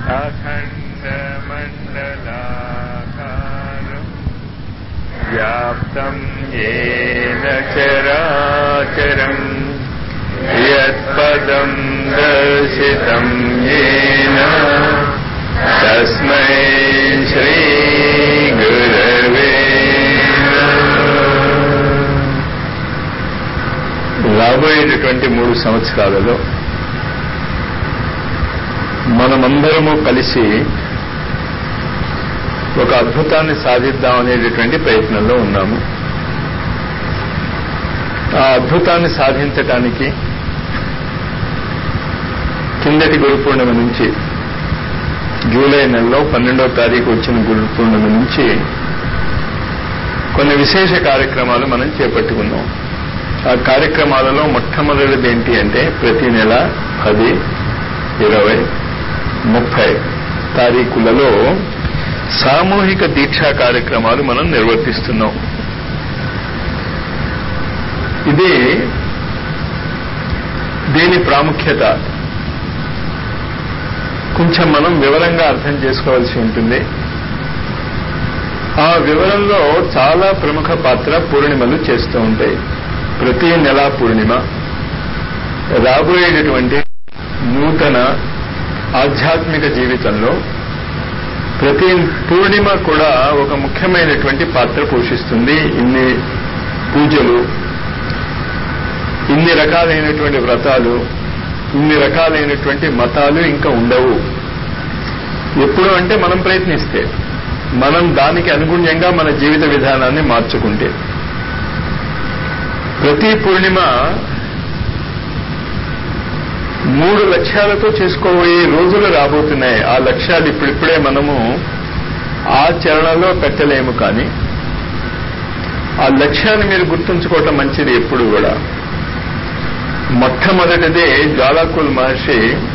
अखण्डमण्डलाकारम् व्याप्तं येन चराचरम् यत्पदं दर्शितं येन तस्मै श्रीगुरवे రాబోయేటటువంటి 3 సంవత్సరాలలో మనమందరము కలిసి ఒక అద్భుతాన్ని సాధిద్దాం అనేటటువంటి ప్రయత్నంలో ఉన్నాము. ఆ అద్భుతాన్ని సాధించటానికి కిందటి గురు పూర్ణిమ నుంచి జూలై నెలలో 12వ తారీఖు వచ్చిన గురు పూర్ణిమ నుంచి కొన్ని విశేష కార్యక్రమాలు మనం చేపట్టుకున్నాం. ఆ కార్యక్రమాలలో మొట్టమొదటిది ఏంటి అంటే ప్రతి నెల 10, 20, 30 తారీఖులలో సామూహిక దీక్షా కార్యక్రమాలు మనం నిర్వర్తిస్తున్నాం. ఇది దీని ప్రాముఖ్యత కొంచెం మనం వివరంగా అర్థం చేసుకోవాల్సి ఉంటుంది. ఆ వివరంలో చాలా ప్రముఖ పాత్ర పూర్ణిమలు చేస్తూ ఉంటాయి. ప్రతి నెల పూర్ణిమ రాబోయేటటువంటి నూతన ఆధ్యాత్మిక జీవితంలో ప్రతి పూర్ణిమ కూడా ఒక ముఖ్యమైనటువంటి పాత్ర పోషిస్తుంది. ఇన్ని పూజలు, ఇన్ని రకాలైనటువంటి వ్రతాలు, ఇన్ని రకాలైనటువంటి మతాలు ఇంకా ఉండవు. ఎప్పుడు అంటే మనం ప్రయత్నిస్తే, మనం దానికి అనుగుణ్యంగా మన జీవిత విధానాన్ని మార్చుకుంటే. ప్రతి పూర్ణిమ 3 లక్ష్యాలతో చేసుకోబోయే రోజులు రాబోతున్నాయి. ఆ లక్ష్యాలు ఇప్పుడిప్పుడే మనము ఆచరణలో పెట్టలేము, కానీ ఆ లక్ష్యాన్ని మీరు గుర్తుంచుకోవటం మంచిది ఎప్పుడు కూడా. మొట్టమొదటిదే జ్వాలాకుల్ మహర్షి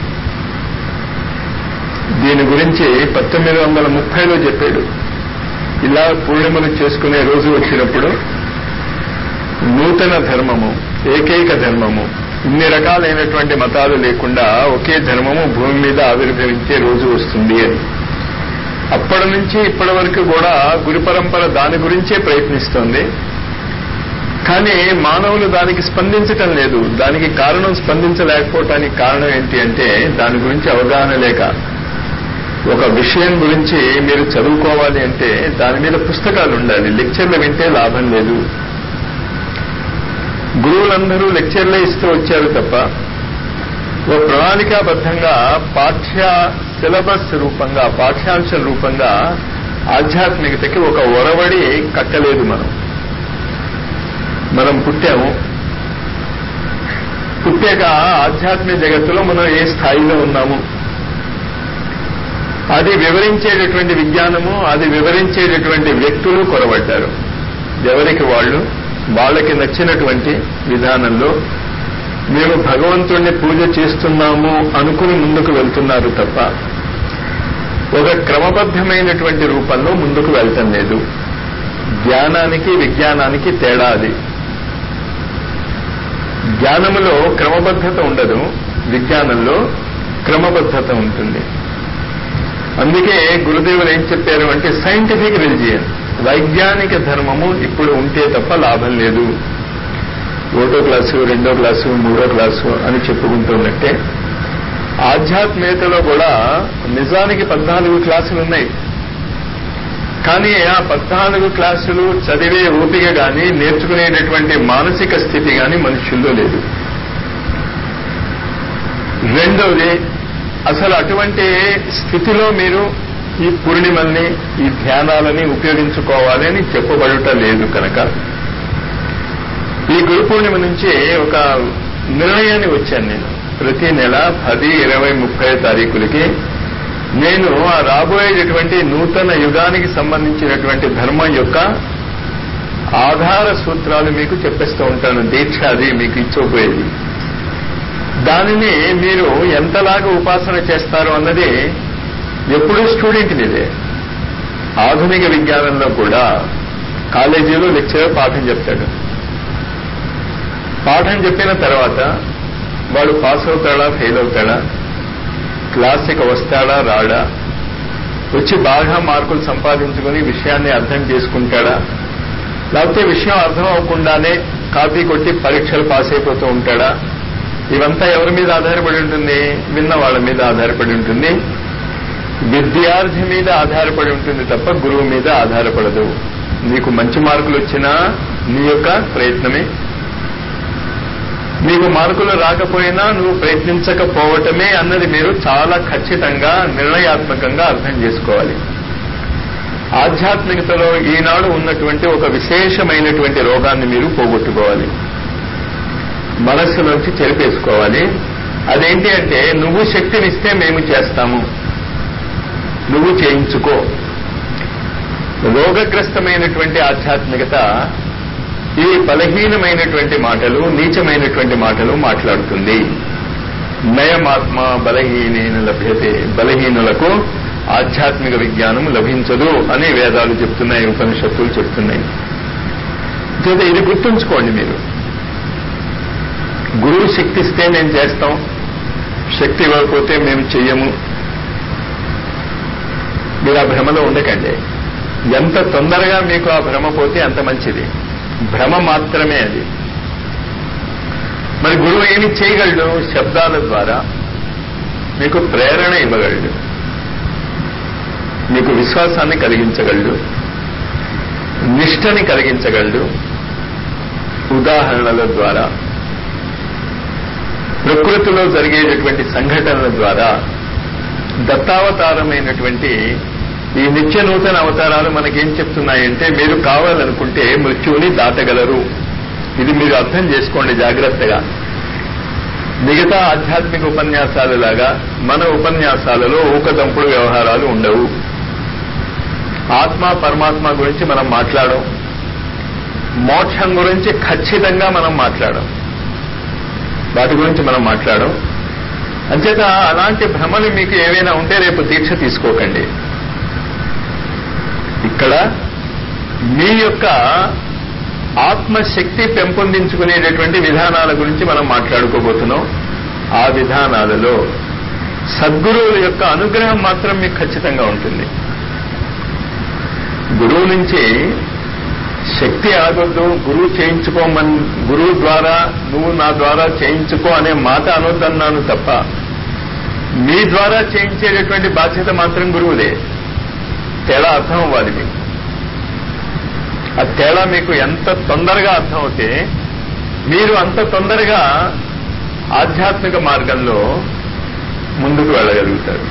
దీని గురించి 1930లో చెప్పాడు. ఇలా పూర్ణిమలు చేసుకునే రోజు వచ్చినప్పుడు నూతన ధర్మము, ఏకైక ధర్మము, ఇన్ని రకాలైనటువంటి మతాలు లేకుండా ఒకే ధర్మము భూమి మీద ఆవిర్భవించే రోజు వస్తుంది అని. అప్పటి నుంచి ఇప్పటి వరకు కూడా గురు పరంపర దాని గురించే ప్రయత్నిస్తోంది. కానీ మానవులు దానికి స్పందించటం లేదు. దానికి కారణం, స్పందించలేకపోవటానికి కారణం ఏంటి అంటే దాని గురించి అవగాహన లేక. ఒక విషయం గురించి మీరు చదువుకోవాలి అంటే దాని మీద పుస్తకాలు ఉండాలి. లెక్చర్లు వింటే లాభం లేదు. గురువులందరూ లెక్చర్లే ఇస్తూ వచ్చారు తప్ప ఓ ప్రణాళికాబద్ధంగా పాఠ్య సిలబస్ రూపంగా, పాఠ్యాంశం రూపంగా ఆధ్యాత్మికతకి ఒక ఒరవడి కట్టలేదు. మనం పుట్టాము. పుట్టాక ఆధ్యాత్మిక జగత్తులో మనం ఏ స్థాయిలో ఉన్నాము అది వివరించేటటువంటి విజ్ఞానము, అది వివరించేటటువంటి వ్యక్తులు కొరబడ్డారు. ఎవరికి వాళ్ళు వాళ్ళకి నచ్చినటువంటి విధానంలో మేము భగవంతుణ్ణి పూజ చేస్తున్నాము అనుకుని ముందుకు వెళ్తున్నారు తప్ప ఒక క్రమబద్ధమైనటువంటి రూపంలో ముందుకు వెళ్తం లేదు. జ్ఞానానికి విజ్ఞానానికి తేడా అది. జ్ఞానములో క్రమబద్ధత ఉండదు, విజ్ఞానంలో క్రమబద్ధత ఉంటుంది. అందుకే గురుదేవులు ఏం చెప్పారు అంటే సైంటిఫిక్ రిలిజియన్, వైజ్ఞానిక ధర్మము ఇప్పుడు ఉంటే తప్ప లాభం లేదు. 1వ క్లాసు, 2వ క్లాసు, 3వ క్లాసు అని చెప్పుకుంటున్నట్టే ఆధ్యాత్మికతలో కూడా నిజానికి 14 క్లాసులు ఉన్నాయి. కానీ ఆ 14 క్లాసులు చదివే ఓపిక కానీ, నేర్చుకునేటటువంటి మానసిక స్థితి కానీ మనుషుల్లో లేదు. రెండవది, అసలు అటువంటి స్థితిలో మీరు ఈ పూర్ణిమల్ని, ఈ ధ్యానాలని ఉపయోగించుకోవాలి అని చెప్పబడుట లేదు. కనుక ఈ గురు పూర్ణిమ నుంచి ఒక నిర్ణయాన్ని వచ్చాను నేను. ప్రతి నెల 10, 20, 30 తారీఖులకి నేను ఆ రాబోయేటటువంటి నూతన యుగానికి సంబంధించినటువంటి ధర్మం యొక్క ఆధార సూత్రాలు మీకు చెప్పేస్తూ ఉంటాను. దీక్ష అది మీకు ఇచ్చోపోయేది. దానిని మీరు ఎంతలాగా ఉపాసన చేస్తారు అన్నది ఎప్పుడూ స్టూడెంట్ మీదే. ఆధునిక విజ్ఞానంలో కూడా కాలేజీలో లెక్చరర్ పాఠం చెప్తాడు. పాఠం చెప్పిన తర్వాత వాడు పాస్ అవుతాడా, ఫెయిల్ అవుతాడా, క్లాస్కి వస్తాడా రాడా, వచ్చి బాగా మార్కులు సంపాదించుకుని విషయాన్ని అర్థం చేసుకుంటాడా, లేకపోతే విషయం అర్థం అవ్వకుండానే కాపీ కొట్టి పరీక్షలు పాస్ అయిపోతూ ఉంటాడా, ఇవంతా ఎవరి మీద ఆధారపడి ఉంటుంది? విన్న వాళ్ళ మీద ఆధారపడి ఉంటుంది, విద్యార్థి మీద ఆధారపడి ఉంటుంది తప్ప గురువు మీద ఆధారపడదు. నీకు మంచి మార్కులు వచ్చినా నీ యొక్క ప్రయత్నమే, నీకు మార్కులు రాకపోయినా నువ్వు ప్రయత్నించకపోవటమే అన్నది మీరు చాలా ఖచ్చితంగా నిర్ణయాత్మకంగా అర్థం చేసుకోవాలి. ఆధ్యాత్మికతలో ఈనాడు ఉన్నటువంటి ఒక విశేషమైనటువంటి రోగాన్ని మీరు పోగొట్టుకోవాలి, మనస్సులోంచి చెరిపేసుకోవాలి. అదేంటి అంటే, నువ్వు శక్తినిస్తే మేము చేస్తాము, నువ్వు చేయించుకో. రోగగ్రస్తమైనటువంటి ఆధ్యాత్మికత ఈ బలహీనమైనటువంటి మాటలు, నీచమైనటువంటి మాటలు మాట్లాడుతుంది. నయమాత్మ బలహీన లభ్యతే, బలహీనులకు ఆధ్యాత్మిక విజ్ఞానం లభించదు అని వేదాలు చెప్తున్నాయి, ఉపనిషత్తులు చెప్తున్నాయి. ఇది గుర్తుంచుకోండి మీరు. గురువు శక్తిస్తే మేము చేస్తాం, శక్తి ఇవ్వకపోతే మేము చెయ్యము, మీరు ఆ భ్రమలో ఉండకండి. ఎంత తొందరగా మీకు ఆ భ్రమ పోతే అంత మంచిది. భ్రమ మాత్రమే అది. మరి గురువు ఏమి చేయగలడు? శబ్దాల ద్వారా మీకు ప్రేరణ ఇవ్వగలడు, మీకు విశ్వాసాన్ని కలిగించగలడు, నిష్ఠని కలిగించగలడు. ఉదాహరణల ద్వారా, ప్రకృతిలో జరిగేటటువంటి సంఘటనల ద్వారా, దత్తావతారమైనటువంటి ఈ నిత్య నూతన అవతారాలు మనకేం చెప్తున్నాయంటే, మీరు కావాలనుకుంటే మృత్యువుని దాటగలరు. ఇది మీరు అర్థం చేసుకోండి జాగ్రత్తగా. మిగతా ఆధ్యాత్మిక ఉపన్యాసాలలాగా మన ఉపన్యాసాలలో ఊకదంపుడు వ్యవహారాలు ఉండవు. ఆత్మ పరమాత్మ గురించి మనం మాట్లాడం, మోక్షం గురించి ఖచ్చితంగా మనం మాట్లాడం, వాటి గురించి మనం మాట్లాడం. అంచేత అలాంటి భ్రమలు మీకు ఏవైనా ఉంటే రేపు దీక్ష తీసుకోకండి. ఇక్కడ మీ యొక్క ఆత్మశక్తి పెంపొందించుకునేటటువంటి విధానాల గురించి మనం మాట్లాడుకోబోతున్నాం. ఆ విధానాలలో సద్గురువుల యొక్క అనుగ్రహం మాత్రం మీకు ఖచ్చితంగా ఉంటుంది. గురువు నుంచి శక్తి ఆగొద్దు, గురువు చేయించుకోమని, గురువు ద్వారా నువ్వు నా ద్వారా చేయించుకో అనే మాట అనొద్దన్నాను తప్ప, మీ ద్వారా చేయించేటటువంటి బాధ్యత మాత్రం గురువుదే. తేడా అర్థం అవ్వాలి మీకు. ఆ తేడా మీకు ఎంత తొందరగా అర్థమవుతే మీరు అంత తొందరగా ఆధ్యాత్మిక మార్గంలో ముందుకు వెళ్ళగలుగుతారు.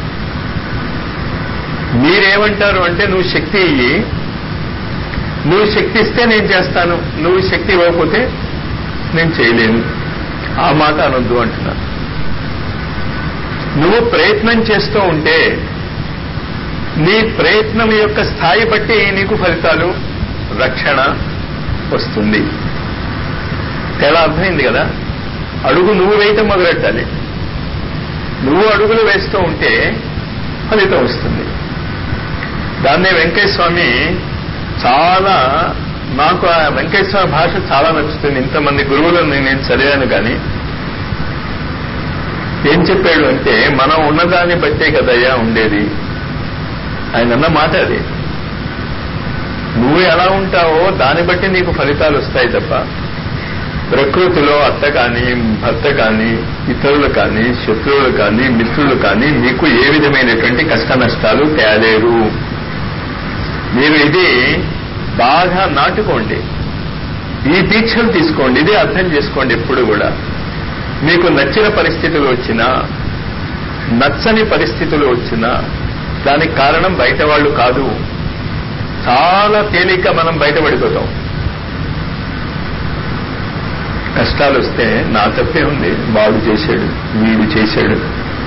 మీరేమంటారు అంటే, నువ్వు శక్తి ఇయ్యి, నువ్వు శక్తి ఇస్తే నేను చేస్తాను, నువ్వు శక్తి ఇవ్వకపోతే నేను చేయలేను. ఆ మాట అనొద్దు అంటున్నా. నువ్వు ప్రయత్నం చేస్తూ ఉంటే నీ ప్రయత్నం యొక్క స్థాయి బట్టి నీకు ఫలితాలు, రక్షణ వస్తుంది. తేడా అర్థమైంది కదా? అడుగు నువ్వు వేయటం మొదలెట్టాలి. నువ్వు అడుగులు వేస్తూ ఉంటే ఫలితం వస్తుంది. దాన్నే వెంకయ్య స్వామి చాలా, నాకు ఆ వెంకయ్య స్వామి భాష చాలా నచ్చుతుంది. ఇంతమంది గురువులను నేను చదివాను, కానీ ఏం చెప్పాడు అంటే, మనం ఉన్నదాన్ని బట్టే కదయ్యా ఉండేది. ఆయన అన్న మాట అది. నువ్వు ఎలా ఉంటావో దాన్ని బట్టి నీకు ఫలితాలు వస్తాయి తప్ప, ప్రకృతిలో అత్త కానీ, భర్త కానీ, ఇతరులు కానీ, శత్రువులు కానీ, మిత్రులు కానీ మీకు ఏ విధమైనటువంటి కష్ట నష్టాలు తేలేరు. మీరు ఇది బాగా నాటుకోండి, ఈ దీక్షలు తీసుకోండి, ఇది అర్థం చేసుకోండి. ఎప్పుడు కూడా మీకు నచ్చిన పరిస్థితులు వచ్చినా, నచ్చని పరిస్థితులు వచ్చినా దానికి కారణం బయట వాళ్ళు కాదు. చాలా తేలిక మనం బయటపడిపోతాం. కష్టాలు వస్తే నా తప్పే ఉంది, వాడు చేశాడు, వీడు చేశాడు.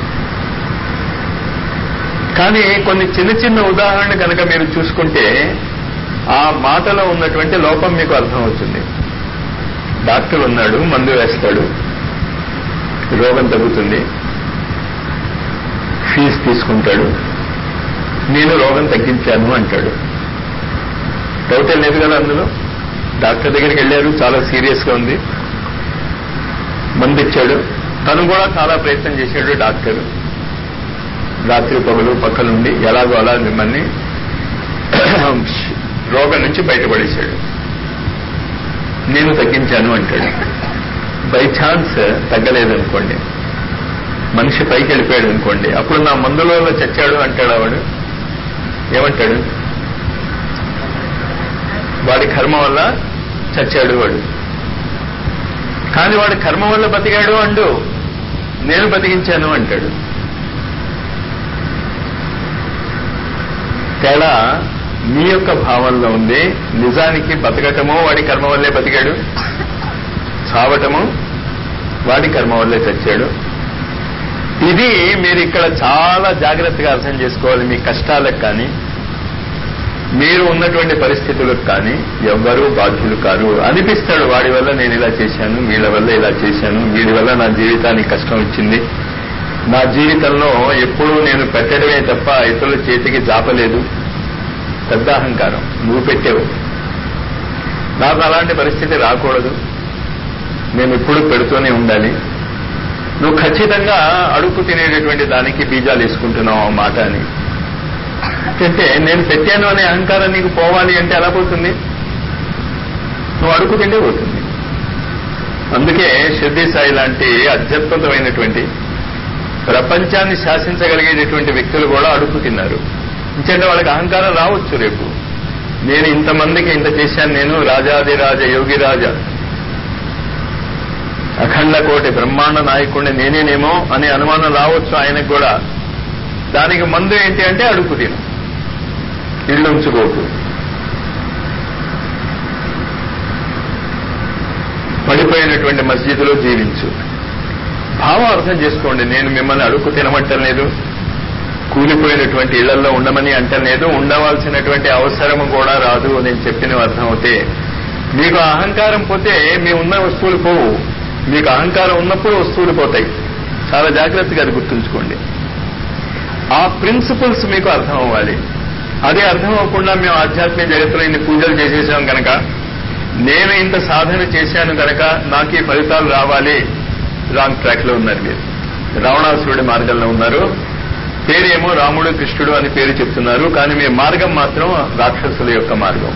కానీ కొన్ని చిన్న చిన్న ఉదాహరణ కనుక మీరు చూసుకుంటే ఆ మాటలో ఉన్నటువంటి లోపం మీకు అర్థమవుతుంది. డాక్టర్ ఉన్నాడు, మందు వేస్తాడు, రోగం తగ్గుతుంది, ఫీజు తీసుకుంటాడు, నేను రోగం తగ్గించాను అంటాడు. డౌట్ లేదు కదా అందులో. డాక్టర్ దగ్గరికి వెళ్ళారు, చాలా సీరియస్ గా ఉంది, మందు ఇచ్చాడు, తను కూడా చాలా ప్రయత్నం చేశాడు డాక్టర్, రాత్రి పగలు పక్కనుండి ఎలాగో అలా మిమ్మల్ని రోగం నుంచి బయటపడేశాడు. నేను తగ్గించాను అంటాడు. బై ఛాన్స్ తగ్గలేదనుకోండి, మనిషి పైకి వెళ్ళిపోయాడు అనుకోండి, అప్పుడు నా మందులో చచ్చాడు అంటాడు. వాడు ఏమంటాడు? వాడి కర్మ వల్ల చచ్చాడు వాడు. కానీ వాడి కర్మ వల్ల బతికాడు అండు, నేను బతికించాను అంటాడు. తేడా మీ యొక్క భావంలో ఉంది. నిజానికి బతకటము వాడి కర్మ వల్లే బతికాడు, చావటము వాడి కర్మ వల్లే చచ్చాడు. ఇది మీరు ఇక్కడ చాలా జాగ్రత్తగా అర్థం చేసుకోవాలి. మీ కష్టాలకు కానీ మీరు ఉన్నటువంటి పరిస్థితులకు కానీ ఎవ్వరూ బాధ్యులు కారు. అనిపిస్తాడు వాడి వల్ల నేను ఇలా చేశాను, వీళ్ళ వల్ల ఇలా చేశాను, వీడి వల్ల నా జీవితానికి కష్టం వచ్చింది, నా జీవితంలో ఎప్పుడూ నేను పెట్టడమే తప్ప ఇతరుల చేతికి జాపలేదు. పెద్ద అహంకారం. నువ్వు పెట్టావు, నాకు అలాంటి పరిస్థితి రాకూడదు, మేము ఎప్పుడు పెడుతూనే ఉండాలి. నువ్వు ఖచ్చితంగా అడుగు తినేటటువంటి దానికి బీజాలు వేసుకుంటున్నావు ఆ మాట అని. అంటే నేను పెట్టాను అనే అహంకారం నీకు పోవాలి అంటే ఎలా పోతుంది? నువ్వు అడుగు తింటే పోతుంది. అందుకే షిర్డీ సాయి లాంటి అత్యద్భుతమైనటువంటి ప్రపంచాన్ని శాసించగలిగేటటువంటి వ్యక్తులు కూడా అడుగు తిన్నారు. ఎందుకంటే వాళ్ళకి అహంకారం రావచ్చు. రేపు నేను ఇంతమందికి ఇంత చేశాను, నేను రాజాదిరాజ యోగిరాజ అఖండ కోటి బ్రహ్మాండ నాయకుడిని నేనేనేమో అనే అనుమానం రావచ్చు ఆయనకు కూడా. దానికి మందు ఏంటి అంటే అడుగు తిను, ఇళ్ళు ఉంచుకోకు. పడిపోయినటువంటి మస్జిద్లో జీవించు. భావం అర్థం చేసుకోండి. నేను మిమ్మల్ని అడుగు తినమంటం లేదు, కూలిపోయినటువంటి ఇళ్లలో ఉండమని అంటలేదు, ఉండవలసినటువంటి అవసరం కూడా రాదు. నేను చెప్పినవి అర్థమవుతే మీకు అహంకారం పోతే మీ ఉన్న వస్తువులు పోవు. మీకు అహంకారం ఉన్నప్పుడు వస్తువులు పోతాయి. చాలా జాగ్రత్తగా అది గుర్తుంచుకోండి. ఆ ప్రిన్సిపల్స్ మీకు అర్థం అవ్వాలి. అదే అర్థం అవ్వకుండా మేము ఆధ్యాత్మిక జగత్తులో ఇన్ని పూజలు చేసేసాం కనుక, నేను ఇంత సాధన చేశాను కనుక నాకు ఈ ఫలితాలు రావాలి, రాంగ్ ట్రాక్ లో ఉన్నారు మీరు. రావణాసురుడి మార్గంలో ఉన్నారు. పేరేమో రాముడు కృష్ణుడు అని పేరు చెప్తున్నారు, కానీ మీ మార్గం మాత్రం రాక్షసుల యొక్క మార్గం.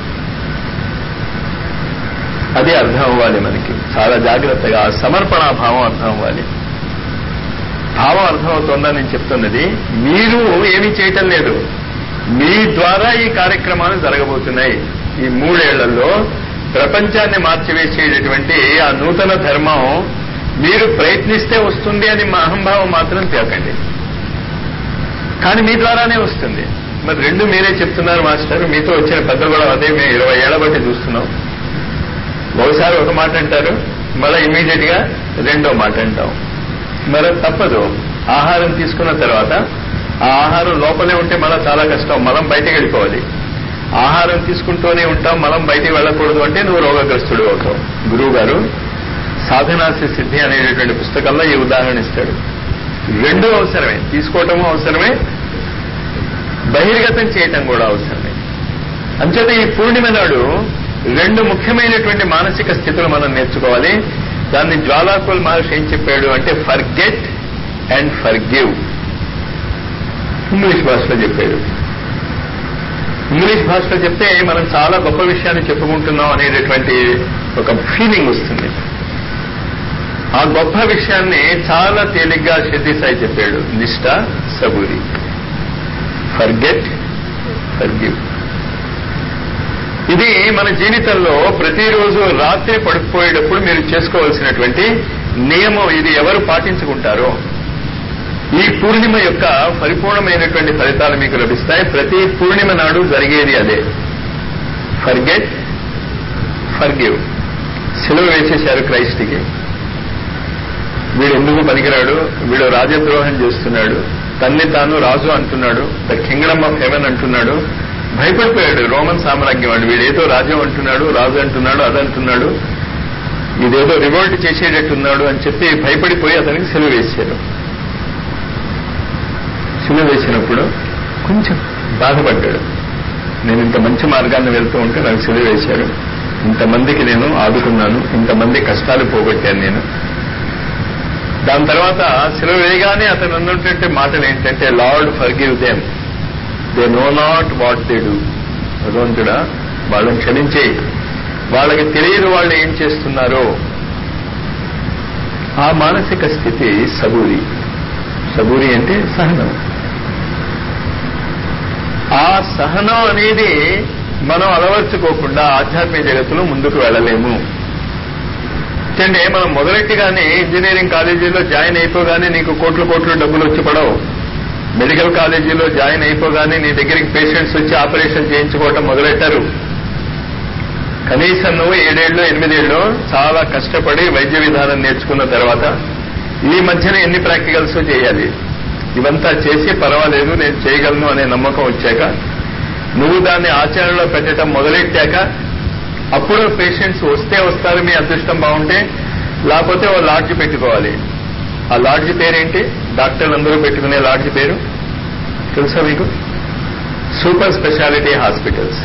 అది అర్థం అవ్వాలి మనకి. చాలా జాగ్రత్తగా సమర్పణ భావం అర్థం అవ్వాలి. భావం అర్థమవుతోందని నేను చెప్తున్నది. మీరు ఏమీ చేయటం లేదు, మీ ద్వారా ఈ కార్యక్రమాలు జరగబోతున్నాయి. ఈ 3 ఏళ్లలో ప్రపంచాన్ని మార్చివేసేటటువంటి ఆ నూతన ధర్మం మీరు ప్రయత్నిస్తే వస్తుంది అని మా అహంభావం మాత్రం తేకండి. కానీ మీ ద్వారానే వస్తుంది. మరి రెండు మీరే చెప్తున్నారు మాస్టర్. మీతో వచ్చిన పెద్దలు కూడా అదే. మేము 20 ఏళ్ల బట్టి చూస్తున్నాం. ఒకసారి ఒక మాట అంటారు, మళ్ళీ ఇమీడియట్ గా రెండో మాట అంటాం. మరి తప్పదు. ఆహారం తీసుకున్న తర్వాత ఆ ఆహారం లోపలే ఉంటే మళ్ళీ చాలా కష్టం. మనం బయటకు వెళ్ళిపోవాలి. ఆహారం తీసుకుంటూనే ఉంటాం, మనం బయటికి వెళ్ళకూడదు అంటే నువ్వు రోగగ్రస్తుడు అవుతావు. గురువు గారు సాధనాసి సిద్ధి అనేటటువంటి పుస్తకంలో ఈ ఉదాహరణ ఇస్తాడు. రెండూ అవసరమే. తీసుకోవటము అవసరమే, బహిర్గతం చేయటం కూడా అవసరమే. అంచేత ఈ పూర్ణిమ నాడు 2 ముఖ్యమైనటువంటి మానసిక స్థితులు మనం నేర్చుకోవాలి. దాన్ని జ్వాలాకుల్ మహర్షి ఏం చెప్పాడు అంటే ఫర్గెట్ అండ్ ఫర్గివ్. ఇంగ్లీష్ భాషలో చెప్పాడు. ఇంగ్లీష్ భాషలో చెప్తే మనం చాలా గొప్ప విషయాన్ని చెప్పుకుంటున్నాం అనేటటువంటి ఒక ఫీలింగ్ వస్తుంది. ఆ గొప్ప విషయాన్ని చాలా తేలిగ్గా షిర్డీ సాయి చెప్పాడు. నిష్ఠ, సబూరి. Forget, forgive. ఇది మన జీవితంలో ప్రతిరోజు రాత్రి పడుకుపోయేటప్పుడు మీరు చేసుకోవాల్సినటువంటి నియమం. ఇది ఎవరు పాటించుకుంటారో ఈ పూర్ణిమ యొక్క పరిపూర్ణమైనటువంటి ఫలితాలు మీకు లభిస్తాయి. ప్రతి పూర్ణిమ నాడు జరిగేది అదే. Forget, forgive. సెలవు వేసేశారు క్రైస్ట్కి. వీడు ఎందుకు పనికిరాడు, వీడు రాజద్రోహం చేస్తున్నాడు, తన్ని తాను రాజు అంటున్నాడు, ద కింగ్డమ్ ఆఫ్ హెవెన్ అంటున్నాడు. భయపడిపోయాడు రోమన్ సామ్రాజ్యం వాడు. వీడేదో రాజ్యం అంటున్నాడు, రాజు అంటున్నాడు, అదంటున్నాడు, ఇదేదో రివోల్ట్ చేసేటట్టున్నాడు అని చెప్పి భయపడిపోయి అతనికి సెలవు వేశారు. సెలవు వేసినప్పుడు కొంచెం బాధపడ్డాడు. నేను ఇంత మంచి మార్గాన్ని వెళ్తూ ఉంటే నాకు సెలవు వేశారు, ఇంతమందికి నేను ఆదుకున్నాను, ఇంతమంది కష్టాలు పోగొట్టాను నేను, దాని తర్వాత శిలువ వేయగానే అతను అన్నటువంటి మాటలు ఏంటంటే, Lord forgive them, they know not what they do. భగవంతుడా వాళ్ళని క్షమించే, వాళ్ళకి తెలియదు వాళ్ళు ఏం చేస్తున్నారో. ఆ మానసిక స్థితి సబూరి. సబూరి అంటే సహనం. ఆ సహనం అనేది మనం అలవర్చుకోకుండా ఆధ్యాత్మిక జగత్తులో ముందుకు వెళ్ళలేము. అంటే మనం మొదలెట్టిగానే ఇంజనీరింగ్ కాలేజీలో జాయిన్ అయిపోగానే నీకు కోట్లు కోట్లు డబ్బులు వచ్చి పడవు. మెడికల్ కాలేజీలో జాయిన్ అయిపోగానే నీ దగ్గరికి పేషెంట్స్ వచ్చి ఆపరేషన్ చేయించుకోవటం మొదలెట్టారు. కనీసం నువ్వు 7 ఏళ్ళు 8 ఏళ్ళు చాలా కష్టపడి వైద్య విధానం నేర్చుకున్న తర్వాత ఈ మధ్యన ఎన్ని ప్రాక్టికల్స్ చేయాలి. ఇవంతా చేసి పర్వాలేదు నేను చేయగలను అనే నమ్మకం వచ్చాక, నువ్వు దాన్ని ఆచరణలో పెట్టడం మొదలెట్టాక అప్పుడు పేషెంట్స్ వస్తే వస్తారు, మీ అదృష్టం బాగుంటే, లేకపోతే ఓ లాడ్జ్ పెట్టుకోవాలి. ఆ లాడ్జ్ పేరేంటి? డాక్టర్లు అందరూ పెట్టుకునే లాడ్జ్ పేరు తెలుసా మీకు? Super speciality hospitals.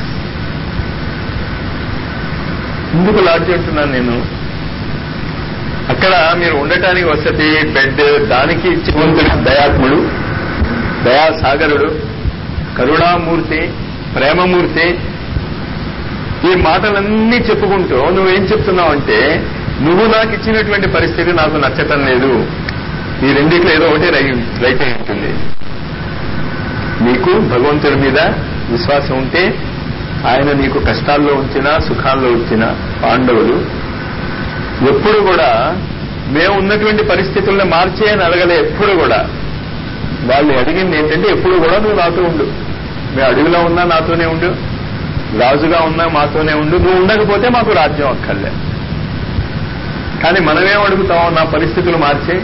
ఎందుకు లాడ్జ్ అంటున్నాను నేను? అక్కడ మీరు ఉండటానికి వసతి, బెడ్, దానికి చివంతుడు, దయాత్ముడు, దయాసాగరుడు, కరుణామూర్తి, ప్రేమమూర్తి, ఈ మాటలన్నీ చెప్పుకుంటూ నువ్వేం చెప్తున్నావు అంటే, నువ్వు నాకు ఇచ్చినటువంటి పరిస్థితి నాకు నచ్చటం లేదు. ఈ రెండిట్లో ఏదో ఒకటి రైట్ అయి ఉంటుంది. నీకు భగవంతుడి మీద విశ్వాసం ఉంటే ఆయన నీకు కష్టాల్లో ఉంచినా సుఖాల్లో ఉంచినా, పాండవులు ఎప్పుడు కూడా మేము ఉన్నటువంటి పరిస్థితులను మార్చే అని అడగలే. ఎప్పుడు కూడా వాళ్ళు అడిగింది ఏంటంటే, ఎప్పుడు కూడా నువ్వు నాతో ఉండు, మేము అడవిలో ఉన్నా నాతోనే ఉండు, రాజుగా ఉన్నా మాతోనే ఉండు, నువ్వు ఉండకపోతే మాకు రాజ్యం అక్కర్లే. కానీ మనమేం అడుగుతాం? నా పరిస్థితులు మార్చే.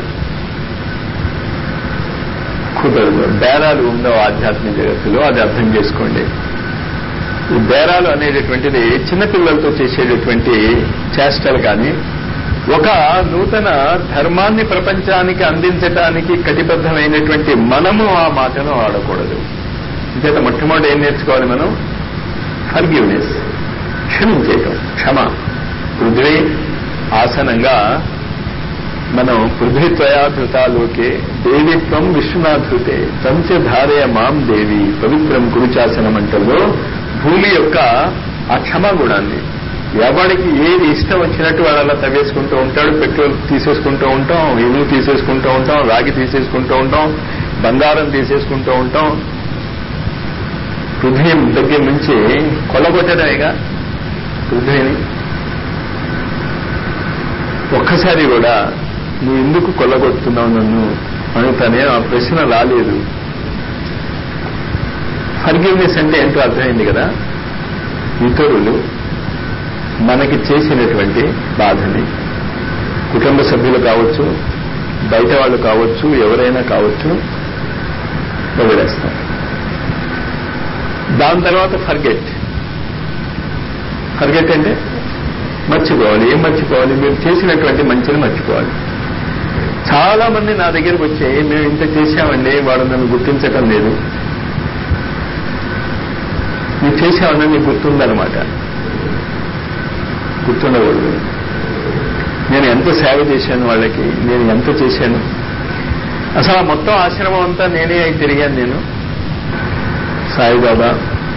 కుదరదు. బేరాలు ఉండవు ఆధ్యాత్మిక జగత్తులో, అది అర్థం చేసుకోండి. ఈ బేరాలు అనేటటువంటిది చిన్నపిల్లలతో చేసేటటువంటి చేష్టలు. కానీ ఒక నూతన ధర్మాన్ని ప్రపంచానికి అందించటానికి కటిబద్ధమైనటువంటి మనము ఆ మాటను ఆడకూడదు. ఇంకేత మొట్టమొదటి ఏం నేర్చుకోవాలి మనం? ఫర్గివ్నెస్, క్షమించేయటం, క్షమ. పృథ్వీ ఆసనంగా మనం పృథ్వీత్వయాధృతాలోకే దేవిత్వం విశ్వనాథృతే తంచ ధారయ మాం దేవి పవిత్రం కురుచాసనం అంటలో భూమి యొక్క ఆ క్షమా గుణాన్ని, ఎవరికి ఏది ఇష్టం వచ్చినట్టు వాడు అలా తవ్వేసుకుంటూ ఉంటాడు. పెట్రోల్ తీసేసుకుంటూ ఉంటాం, ఇనుము తీసేసుకుంటూ ఉంటాం, రాగి తీసేసుకుంటూ ఉంటాం, బంగారం తీసేసుకుంటూ ఉంటాం. పృథ్వీ దగ్గర నుంచి కొల్లగొట్టడమేగా పృథ్వీని. ఒక్కసారి కూడా నువ్వు ఎందుకు కొల్లగొడుతున్నావు నన్ను అని తనే ఆ ప్రశ్న రాలేదు. ఫర్గివ్నెస్ అంటే ఏంటో అర్థమైంది కదా. ఇతరులు మనకి చేసినటువంటి బాధని, కుటుంబ సభ్యులు కావచ్చు, బయట వాళ్ళు కావచ్చు, ఎవరైనా కావచ్చు, వదిలేస్తాం. దాని తర్వాత ఫర్గెట్. ఫర్గెట్ అంటే మర్చిపోవాలి. ఏం మర్చిపోవాలి? మీరు చేసినటువంటి మంచిని మర్చిపోవాలి. చాలా మంది నా దగ్గరకు వచ్చి, మేము ఇంత చేశామండి, వాడు నన్ను గుర్తించటం లేదు. మీరు చేశామని మీకు గుర్తుందనమాట. గుర్తుండకూడదు. నేను ఎంత సేవ చేశాను వాళ్ళకి, నేను ఎంత చేశాను. అసలు ఆ మొత్తం ఆశ్రమం అంతా నేనే అయి తిరిగాను. నేను సాయిబాబా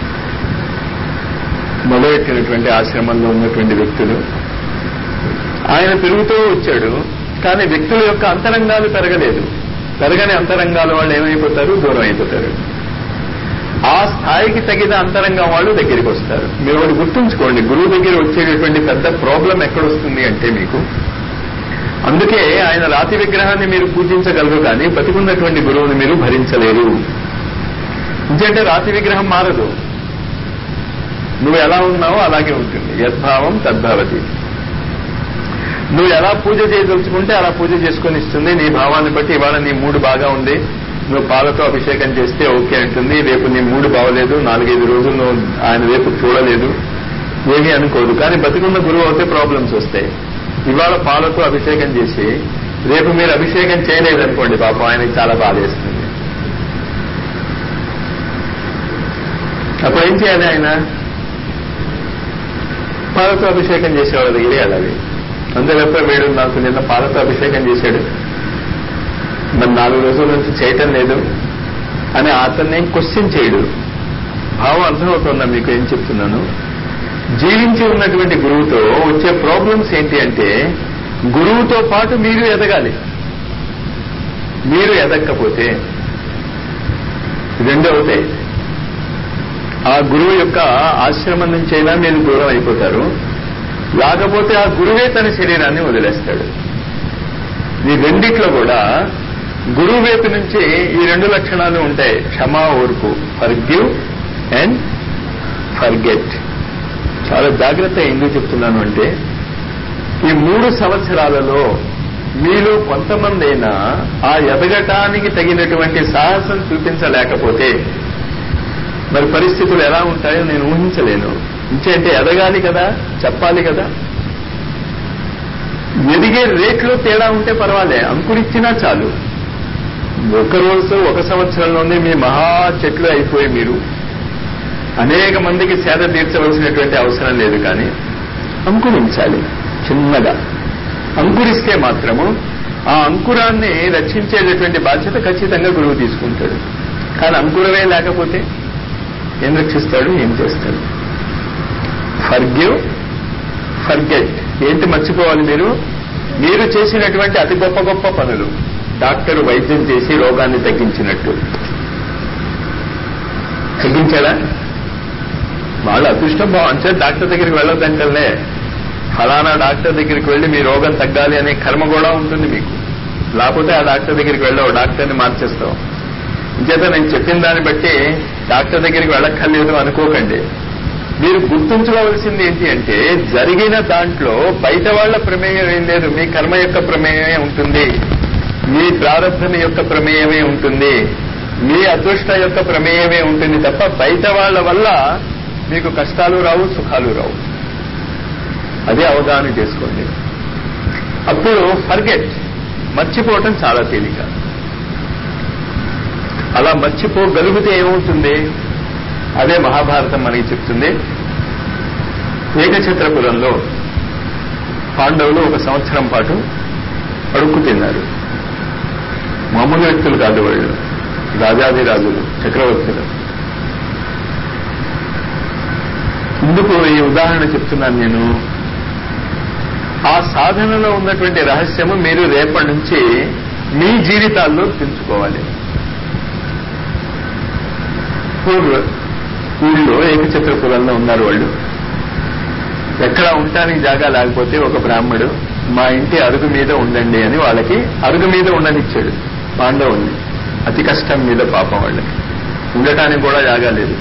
మొదలెట్టినటువంటి ఆశ్రమంలో ఉన్నటువంటి వ్యక్తులు, ఆయన పెరుగుతూ వచ్చాడు. కానీ వ్యక్తుల యొక్క అంతరంగాలు పెరగలేదు. పెరగని అంతరంగాల వాళ్ళు ఏమైపోతారు? దూరం అయిపోతారు. ఆ స్థాయికి తగిన అంతరంగం వాళ్ళు దగ్గరికి వస్తారు. మీరు ఒకటి గుర్తుంచుకోండి, గురువు దగ్గర వచ్చేటటువంటి పెద్ద ప్రాబ్లం ఎక్కడొస్తుంది అంటే మీకు, అందుకే ఆయన రాతి విగ్రహాన్ని మీరు పూజించగలరు, కానీ బతికున్నటువంటి గురువుని మీరు భరించలేరు. ఎందుకంటే రాతి విగ్రహం మారదు. నువ్వు ఎలా ఉన్నావో అలాగే ఉంటుంది. యద్భావం తద్భవతి. నువ్వు ఎలా పూజ చేయదలుచుకుంటే అలా పూజ చేసుకొని ఇస్తుంది. నీ భావాన్ని బట్టి ఇవాళ నీ మూడు బాగా ఉంది, నువ్వు పాలతో అభిషేకం చేస్తే ఓకే అంటుంది. రేపు నీ మూడు బాగలేదు, 4-5 రోజులు నువ్వు ఆయన వైపు చూడలేదు, ఏమీ అనుకోదు. కానీ బతికున్న గురువు అయితే ప్రాబ్లమ్స్ వస్తాయి. ఇవాళ పాలతో అభిషేకం చేసి రేపు మీరు అభిషేకం చేయలేదనుకోండి, పాపం ఆయనకి చాలా బాధేస్తుంది. అప్పుడు ఏం చేయాలి? ఆయన పాలతో అభిషేకం చేసేవాళ్ళ దగ్గరే వెళ్ళాలి. అందువల్ల వీడు నాకు నిన్న పాలతో అభిషేకం చేశాడు, మరి 4 రోజుల నుంచి చేయటం లేదు అని అతన్ని క్వశ్చన్ చేయడు. భావం అర్థమవుతుందా మీకు ఏం చెప్తున్నాను? జీవించి ఉన్నటువంటి గురువుతో వచ్చే ప్రాబ్లమ్స్ ఏంటి అంటే, గురువుతో పాటు మీరు ఎదగాలి. మీరు ఎదగకపోతే రెండు అవుతాయి. ఆ గురువు యొక్క ఆశ్రమం నుంచైనా మీరు దూరం అయిపోతారు, లేకపోతే ఆ గురువే తన శరీరాన్ని వదిలేస్తాడు. ఈ రెండిట్లో కూడా గురువు వైపు నుంచి ఈ 2 లక్షణాలు ఉంటాయి: క్షమా, ఓర్పు, ఫర్గివ్ అండ్ ఫర్గెట్. చాలా జాగ్రత్త. ఎందుకు చెప్తున్నాను అంటే, ఈ 3 సంవత్సరాలలో మీలో కొంతమంది అయినా ఆ ఎదగటానికి తగినటువంటి సాహసం చూపించలేకపోతే మరి పరిస్థితులు ఎలా ఉంటాయో నేను ఊహించలేను. ఇంకేంటే ఎదగాలి కదా, చెప్పాలి కదా. ఎదిగే రేట్లో తేడా ఉంటే పర్వాలే, అంకురిచ్చినా చాలు. ఒకరోజు 1 సంవత్సరంలోనే మీ మహా చెట్లు అయిపోయి మీరు అనేక మందికి సేద తీర్చవలసినటువంటి అవసరం లేదు. కానీ అంకురించాలి. చిన్నగా అంకురిస్తే మాత్రము ఆ అంకురాన్ని రక్షించేటటువంటి బాధ్యత ఖచ్చితంగా గురువు తీసుకుంటాడు. కానీ అంకురమే లేకపోతే ఏం రక్షిస్తాడు, ఏం చేస్తాడు? Forgive, forget. ఏంటి మర్చిపోవాలి మీరు? మీరు చేసినటువంటి అతి గొప్ప గొప్ప పనులు. డాక్టర్ వైద్యం చేసి రోగాన్ని తగ్గించినట్టు తగ్గించాడా? వాళ్ళ అదృష్టం బాగుంటే డాక్టర్ దగ్గరికి వెళ్ళొద్దంటలే. ఫలానా డాక్టర్ దగ్గరికి వెళ్ళి మీ రోగం తగ్గాలి అనే కర్మ కూడా ఉంటుంది మీకు. లేకపోతే ఆ డాక్టర్ దగ్గరికి వెళ్ళవు, డాక్టర్ని మార్చేస్తావు. ఇంచేత నేను చెప్పిన దాన్ని బట్టి డాక్టర్ దగ్గరికి వెళ్ళక్కర్లేదు అనుకోకండి. మీరు గుర్తుంచుకోవాల్సింది ఏంటి అంటే, జరిగిన దాంట్లో బయట వాళ్ళ ప్రమేయం ఏం లేదు. మీ కర్మ యొక్క ప్రమేయమే ఉంటుంది, మీ ప్రారంభం యొక్క ప్రమేయమే ఉంటుంది, మీ అదృష్ట యొక్క ప్రమేయమే ఉంటుంది తప్ప బయట వాళ్ళ వల్ల మీకు కష్టాలు రావు, సుఖాలు రావు. అదే అవగాహన చేసుకోండి. అప్పుడు ఫర్గెట్, మర్చిపోవటం చాలా తేలిక. అలా మర్చిపోగలిగితే ఏమవుతుంది? అదే మహాభారతం మనకి చెప్తుంది. ఏకఛత్రపురంలో పాండవులు 1 సంవత్సరం పాటు అడుక్కు తిన్నారు. మామూలు వ్యక్తులు కాదు వాళ్ళు, రాజాదిరాజులు, చక్రవర్తులు. ఇందుకు ఈ ఉదాహరణ చెప్తున్నాను నేను. ఆ సాధనలో ఉన్నటువంటి రహస్యము మీరు రేపటి నుంచి మీ జీవితాల్లో పెంచుకోవాలి. ఊళ్ళో ఏకఛత్రపురంలో ఉన్నారు వాళ్ళు. ఎక్కడ ఉండటానికి జాగా లేకపోతే ఒక బ్రాహ్మడు మా ఇంటి అరుగు మీద ఉండండి అని వాళ్ళకి అరుగు మీద ఉండనిచ్చాడు పాండవుల్ని. అతి కష్టం మీద పాపం వాళ్ళకి ఉండటానికి కూడా జాగా లేదు.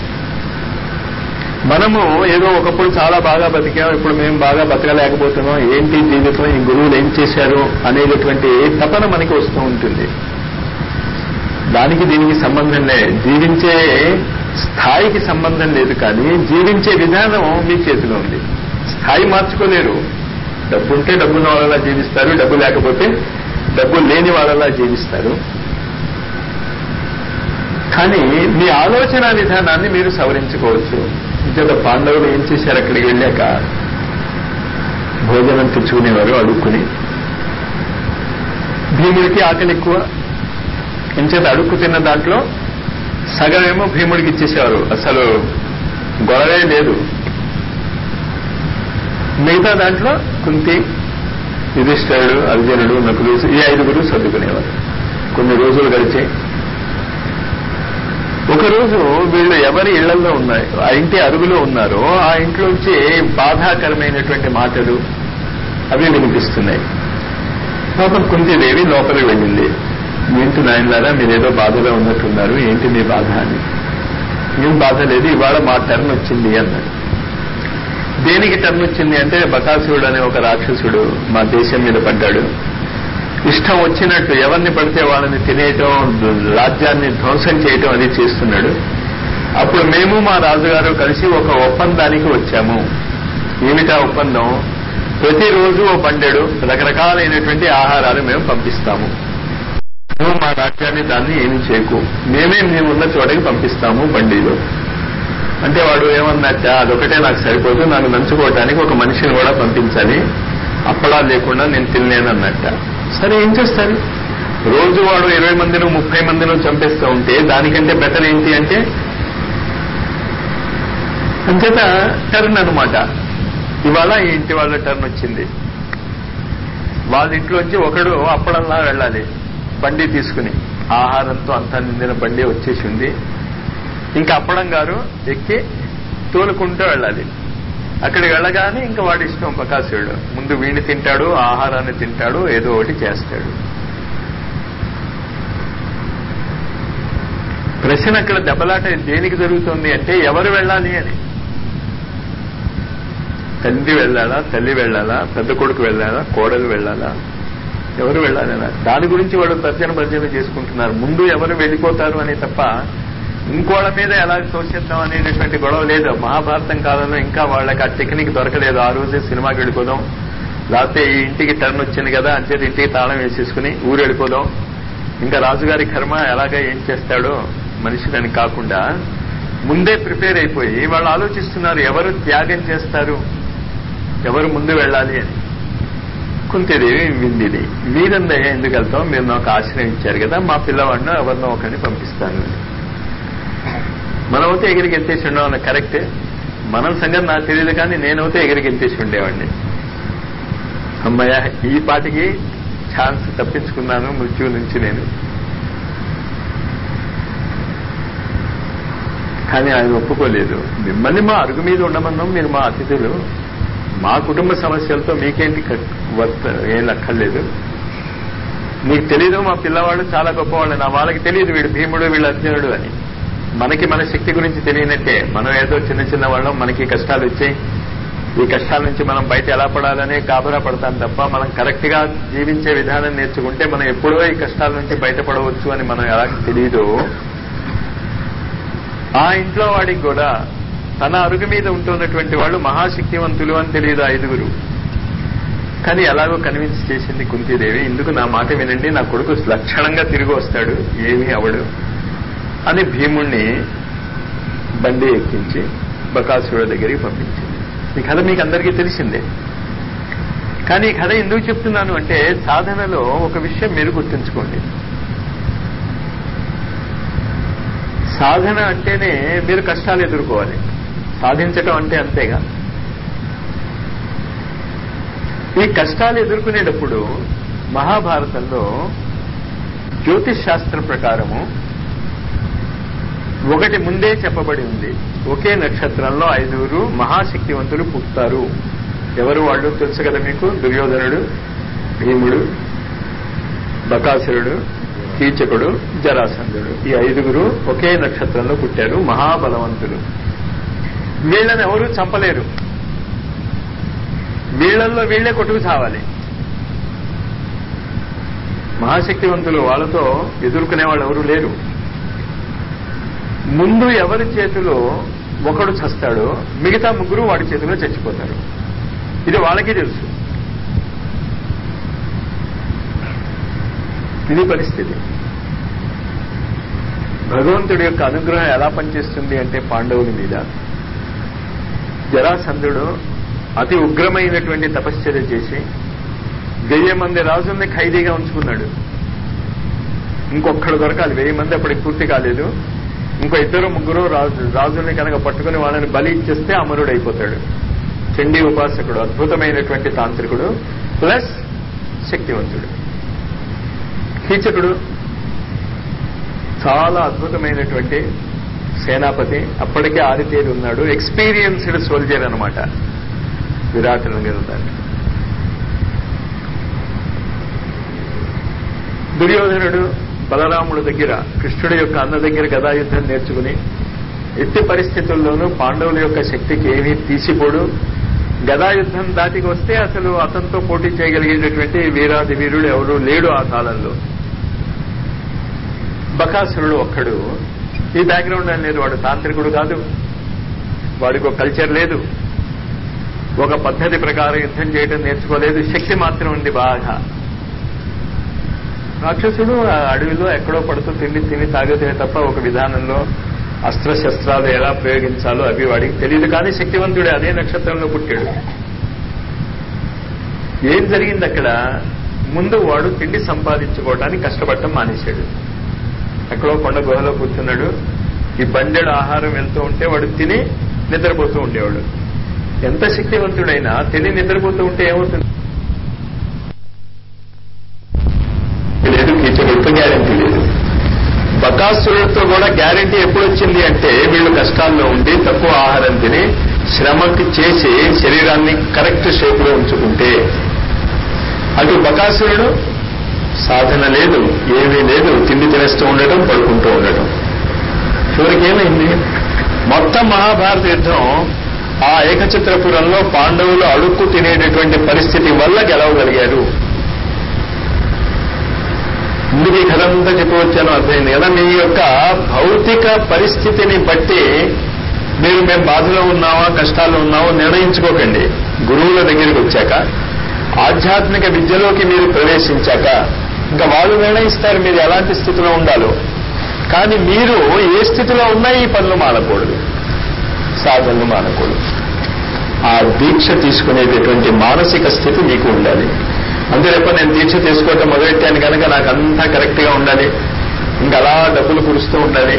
మనము ఏదో ఒకప్పుడు చాలా బాగా బతికాం, ఇప్పుడు మేము బాగా బతకలేకపోతున్నాం, ఏంటి జీవితం, ఈ గురువులు ఏం చేశారు అనేటటువంటి తపన మనకి వస్తూ ఉంటుంది. దానికి దీనికి సంబంధం లేదు, జీవించే స్థాయికి సంబంధం లేదు. కానీ జీవించే విధానం మీ చేతిలో ఉంది. స్థాయి మార్చుకోలేరు. డబ్బు ఉంటే డబ్బున్న వాళ్ళలా జీవిస్తారు, డబ్బు లేకపోతే డబ్బు లేని వాళ్ళలా జీవిస్తారు. కానీ మీ ఆలోచన విధానాన్ని మీరు సవరించుకోవచ్చు. ఇంత పాండవులు ఏం చేశారు? అక్కడికి వెళ్ళాక భోజనం తెచ్చుకునేవారు అడుక్కుని. భీముడికి ఆకలి ఎక్కువ, ఇంచేత అడుక్కు తిన్న దాంట్లో సగమేమో భీముడికి ఇచ్చేసేవారు, అసలు గొడవే లేదు. మిగతా దాంట్లో కుంతి, యుధిష్ఠిరుడు, అర్జునుడు, నకులు, ఈ 5గురు సర్దుకునేవారు. కొన్ని రోజులు గడిచి ఒకరోజు వీళ్ళు ఎవరి ఇళ్లలో ఉన్నాయి, ఆ ఇంటి అరుగులో ఉన్నారో ఆ ఇంట్లోంచి బాధాకరమైనటువంటి మాటలు అవి వినిపిస్తున్నాయి. పాపం కుంతీదేవి లోపలికి వెళ్ళింది. ఏంటి నాయనలారా, మీరేదో బాధలో ఉన్నట్టున్నారు, ఏంటి మీ బాధ అని. ఏం బాధ లేదు, ఇవాళ మా టర్న్ వచ్చింది అన్నాడు. దేనికి టర్న్ వచ్చింది అంటే, బకాసురుడు అనే ఒక రాక్షసుడు మా దేశం మీద పడ్డాడు. ఇష్టం వచ్చినట్టు ఎవరిని పడితే వాళ్ళని తినేయటం, రాజ్యాన్ని ధ్వంసం చేయటం అది చేస్తున్నాడు. అప్పుడు మేము మా రాజుగారు కలిసి ఒక ఒప్పందానికి వచ్చాము. ఏమిటా ఒప్పందం? ప్రతిరోజు ఓ బండెడు రకరకాలైనటువంటి ఆహారాలు మేము పంపిస్తాము. నువ్వు మా రాజ్యాన్ని దాన్ని ఏమి చేయకు, మేమే మేము ఉన్న చోటకి పంపిస్తాము బండిలో. అంటే వాడు ఏమన్నట్ట, అదొకటే నాకు సరిపోదు, నాకు నంచుకోవటానికి ఒక మనిషిని కూడా పంపించాలి, అప్పడాలు లేకుండా నేను తినలేనన్నట్ట. సరే ఏం చేస్తారు? రోజు వాడు 20 మందినో 30 మందినో చంపేస్తూ ఉంటే దానికంటే బెటర్ ఏంటి అంటే అంచేత టర్న్ అనమాట. ఇవాళ ఈ ఇంటి వాళ్ళ టర్న్ వచ్చింది. వాళ్ళ ఇంట్లోంచి ఒకడు అప్పడంలా వెళ్ళాలి బండి తీసుకుని, ఆహారంతో అంతా నిండిన బండి వచ్చేసి ఉంది. ఇంకా అప్పడం గారు ఎక్కి తోలుకుంటూ వెళ్ళాలి. అక్కడికి వెళ్ళగానే ఇంకా వాడి ఇష్టం బకాసురుడు. ముందు వీడిని తింటాడు, ఆహారాన్ని తింటాడు, ఏదో ఒకటి చేస్తాడు. ప్రశ్న అక్కడ దెబ్బలాట దేనికి జరుగుతుంది అంటే ఎవరు వెళ్ళాలి అని. తండ్రి వెళ్ళాలా, తల్లి వెళ్ళాలా, పెద్ద కొడుకు వెళ్ళాలా, కోడలు వెళ్ళాలా, ఎవరు వెళ్ళాలనా దాని గురించి వాళ్ళు తర్జన చేసుకుంటున్నారు. ముందు ఎవరు వెళ్ళిపోతారు అని తప్ప ఇంకోళ్ళ మీద ఎలా తోచేద్దాం అనేటటువంటి గొడవ లేదు. మహాభారతం కాలంలో ఇంకా వాళ్ళకి ఆ టెక్నిక్ దొరకలేదు. ఆ రోజే సినిమాకి వెళ్ళిపోదాం, లేకపోతే ఈ ఇంటికి టర్న్ వచ్చింది కదా అంచేది ఇంటికి తాళం వేసేసుకుని ఊరు వెళ్ళిపోదాం. ఇంకా రాజుగారి కర్మ ఎలాగా ఏం చేస్తాడో మనిషిని కాకుండా ముందే ప్రిపేర్ అయిపోయి వాళ్ళు ఆలోచిస్తున్నారు ఎవరు త్యాగం చేస్తారు, ఎవరు ముందు వెళ్ళాలి అని. కుంతిదేవి విందిది, మీరందయ్యా ఎందుకు వెళ్తాం, మీరు నాకు ఆశ్రయం ఇచ్చారు కదా, మా పిల్లవాడిని ఎవరినో ఒకరిని పంపిస్తాను అని. మనమైతే ఎగిరికి ఎత్తేసి ఉండేవాడిని. కరెక్టే, మన సంగతి నాకు తెలియదు, కానీ నేనైతే ఎగిరికి ఎత్తేసి ఉండేవాడిని. అమ్మయ్య ఈ పాటికి ఛాన్స్ తప్పించుకున్నాను మృత్యువు నుంచి నేను. కానీ ఆయన ఒప్పుకోలేదు. మిమ్మల్ని మా అరుగు మీద ఉండమన్నాం, మీరు మా అతిథులు, మా కుటుంబ సమస్యలతో మీకేంటి ఏం లక్కర్లేదు. నీకు తెలీదు మా పిల్లవాడు చాలా గొప్పవాళ్ళు, నా వాళ్ళకి తెలియదు వీడు భీముడు వీళ్ళు అర్జునుడు అని. మనకి మన శక్తి గురించి తెలియనట్టే మనం ఏదో చిన్న చిన్న వాళ్ళం, మనకి కష్టాలు వచ్చాయి, ఈ కష్టాల నుంచి మనం బయట ఎలా పడాలని కాబరా పడతాం తప్ప మనం కరెక్ట్ గా జీవించే విధానం నేర్చుకుంటే మనం ఎప్పుడో ఈ కష్టాల నుంచి బయటపడవచ్చు అని మనం ఎలా తెలియదు. ఆ ఇంట్లో వాడికి కూడా తన అరుగు మీద ఉంటున్నటువంటి వాళ్ళు మహాశక్తివంతులు అని తెలియదు ఐదుగురు. కానీ ఎలాగో కన్విన్స్ చేసింది కుంతీదేవి, ఇందుకు నా మాట వినండి, నా కొడుకు లక్షణంగా తిరిగి వస్తాడు, ఏమీ అవడు అని భీముణ్ణి బండి ఎక్కించి బకాసురుడి దగ్గరికి పంపించింది. ఈ కథ మీకు అందరికీ తెలిసిందే. కానీ ఈ కథ ఎందుకు చెప్తున్నాను అంటే సాధనలో ఒక విషయం మీరు గుర్తుంచుకోండి. సాధన అంటేనే మీరు కష్టాలు ఎదుర్కోవాలి, సాధించటం అంటే అంతేగా. ఈ కష్టాలు ఎదుర్కొనేటప్పుడు మహాభారతంలో జ్యోతిష్ శాస్త్రం ప్రకారము ఒకటి ముందే చెప్పబడి ఉంది. ఒకే నక్షత్రంలో 5 మహాశక్తివంతులు పుడతారు. ఎవరు వాళ్ళు తెలుసు కదా మీకు, దుర్యోధనుడు, భీముడు, బకాసురుడు, కీచకుడు, జరాసంధుడు. ఈ 5 ఒకే నక్షత్రంలో పుట్టారు, మహాబలవంతులు. వీళ్ళని ఎవరూ చంపలేరు, వీళ్లల్లో వీళ్లే కొట్టుకు చావాలి. మహాశక్తివంతులు, వాళ్ళతో ఎదుర్కొనే వాళ్ళు ఎవరూ లేరు. ముందు ఎవరి చేతిలో ఒకడు చస్తాడో మిగతా 3 వాడి చేతిలో చచ్చిపోతారు. ఇది వాళ్ళకి తెలుసు. ఇది పరిస్థితి. భగవంతుడి యొక్క అనుగ్రహం ఎలా పనిచేస్తుంది అంటే పాండవుల మీద జరాసంధుడు అతి ఉగ్రమైనటువంటి తపశ్చర్య చేసి 1000 మంది రాజుల్ని ఖైదీగా ఉంచుకున్నాడు. ఇంకొక్కడు దొరకాలి, 1000 మంది అప్పటికి పూర్తి కాలేదు. ఇంకో 2-3 రాజుల్ని కనుక పట్టుకుని వాళ్ళని బలి ఇచ్చేస్తే అమరుడు అయిపోతాడు. చండీ ఉపాసకుడు, అద్భుతమైనటువంటి తాంత్రికుడు ప్లస్ శక్తివంతుడు. కీచకుడు చాలా అద్భుతమైనటువంటి సేనాపతి, అప్పటికే ఆరితేరి ఉన్నాడు, ఎక్స్పీరియన్స్డ్ సోల్జర్ అనమాట. విరాట్ దాన్ని. దుర్యోధనుడు బలరాముడి దగ్గర, కృష్ణుడి యొక్క అన్న దగ్గర గదాయుద్ధం నేర్చుకుని ఎట్టి పరిస్థితుల్లోనూ పాండవుల యొక్క శక్తికి ఏమీ తీసిపోడు. గదాయుద్ధం దాటికి వస్తే అసలు అతనితో పోటీ చేయగలిగేటటువంటి వీరాది వీరుడు ఎవరూ లేడు ఆ కాలంలో. బకాసురుడు ఒక్కడు. ఈ బ్యాక్గ్రౌండ్ అని లేదు, వాడు తాంత్రికుడు కాదు, వాడికి ఒక కల్చర్ లేదు, ఒక పద్ధతి ప్రకారం యుద్ధం చేయడం నేర్చుకోలేదు, శక్తి మాత్రం ఉంది బాగా. రాక్షసుడు అడవిలో ఎక్కడో పడుతూ తిని తాగితే తప్ప ఒక విధానంలో అస్త్రశస్త్రాలు ఎలా ప్రయోగించాలో అవి వాడికి తెలియదు. కానీ శక్తివంతుడే, అదే నక్షత్రంలో పుట్టాడు. ఏం జరిగింది అక్కడ? ముందు వాడు తిండి సంపాదించుకోవడానికి కష్టపడటం మానేశాడు. ఎక్కడో కొండ గుహలో కూర్చున్నాడు, ఈ బండెడు ఆహారం వెళ్తూ ఉంటే వాడు తిని నిద్రపోతూ ఉండేవాడు. ఎంత శక్తివంతుడైనా తిని నిద్రపోతూ ఉంటే ఏమవుతుంది? లేదు, కీచకుడితో గ్యారెంటీ లేదు. బకాసురుడితో కూడా గ్యారెంటీ ఎప్పుడు వచ్చింది అంటే వీళ్ళు కష్టాల్లో ఉండి తక్కువ ఆహారం తిని శ్రమకి చేసి శరీరాన్ని కరెక్ట్ షేప్ లో ఉంచుకుంటే. అటు బకాసురుడు సాధన లేదు, ఏమీ లేదు, తిండి తినేస్తూ ఉండటం, పడుకుంటూ ఉండటం. చివరికి ఏమైంది? మొత్తం మహాభారత యుద్ధం ఆ ఏకచిత్రపురంలో పాండవులు అడుక్కు తినేటటువంటి పరిస్థితి వల్ల గెలవగలిగారు. ముందుకు ఈ కథ అంతా చెప్పవచ్చాను, అర్థమైంది కదా? మీ యొక్క భౌతిక పరిస్థితిని బట్టి మేము బాధలో ఉన్నావా కష్టాల్లో ఉన్నావో నిర్ణయించుకోకండి. గురువుల దగ్గరికి వచ్చాక, ఆధ్యాత్మిక విద్యలోకి మీరు ప్రవేశించాక ఇంకా వాళ్ళు నిర్ణయిస్తారు మీరు ఎలాంటి స్థితిలో ఉండాలో. కానీ మీరు ఏ స్థితిలో ఉన్నా ఈ పనులు మానకూడదు, సాధనలు మానకూడదు. ఆ దీక్ష తీసుకునేటటువంటి మానసిక స్థితి మీకు ఉండాలి. అంతే తప్ప నేను దీక్ష తీసుకోవటం మొదలెట్టాను కనుక నాకు అంతా కరెక్ట్ గా ఉండాలి, ఇంకా అలా డబ్బులు కురుస్తూ ఉండాలి,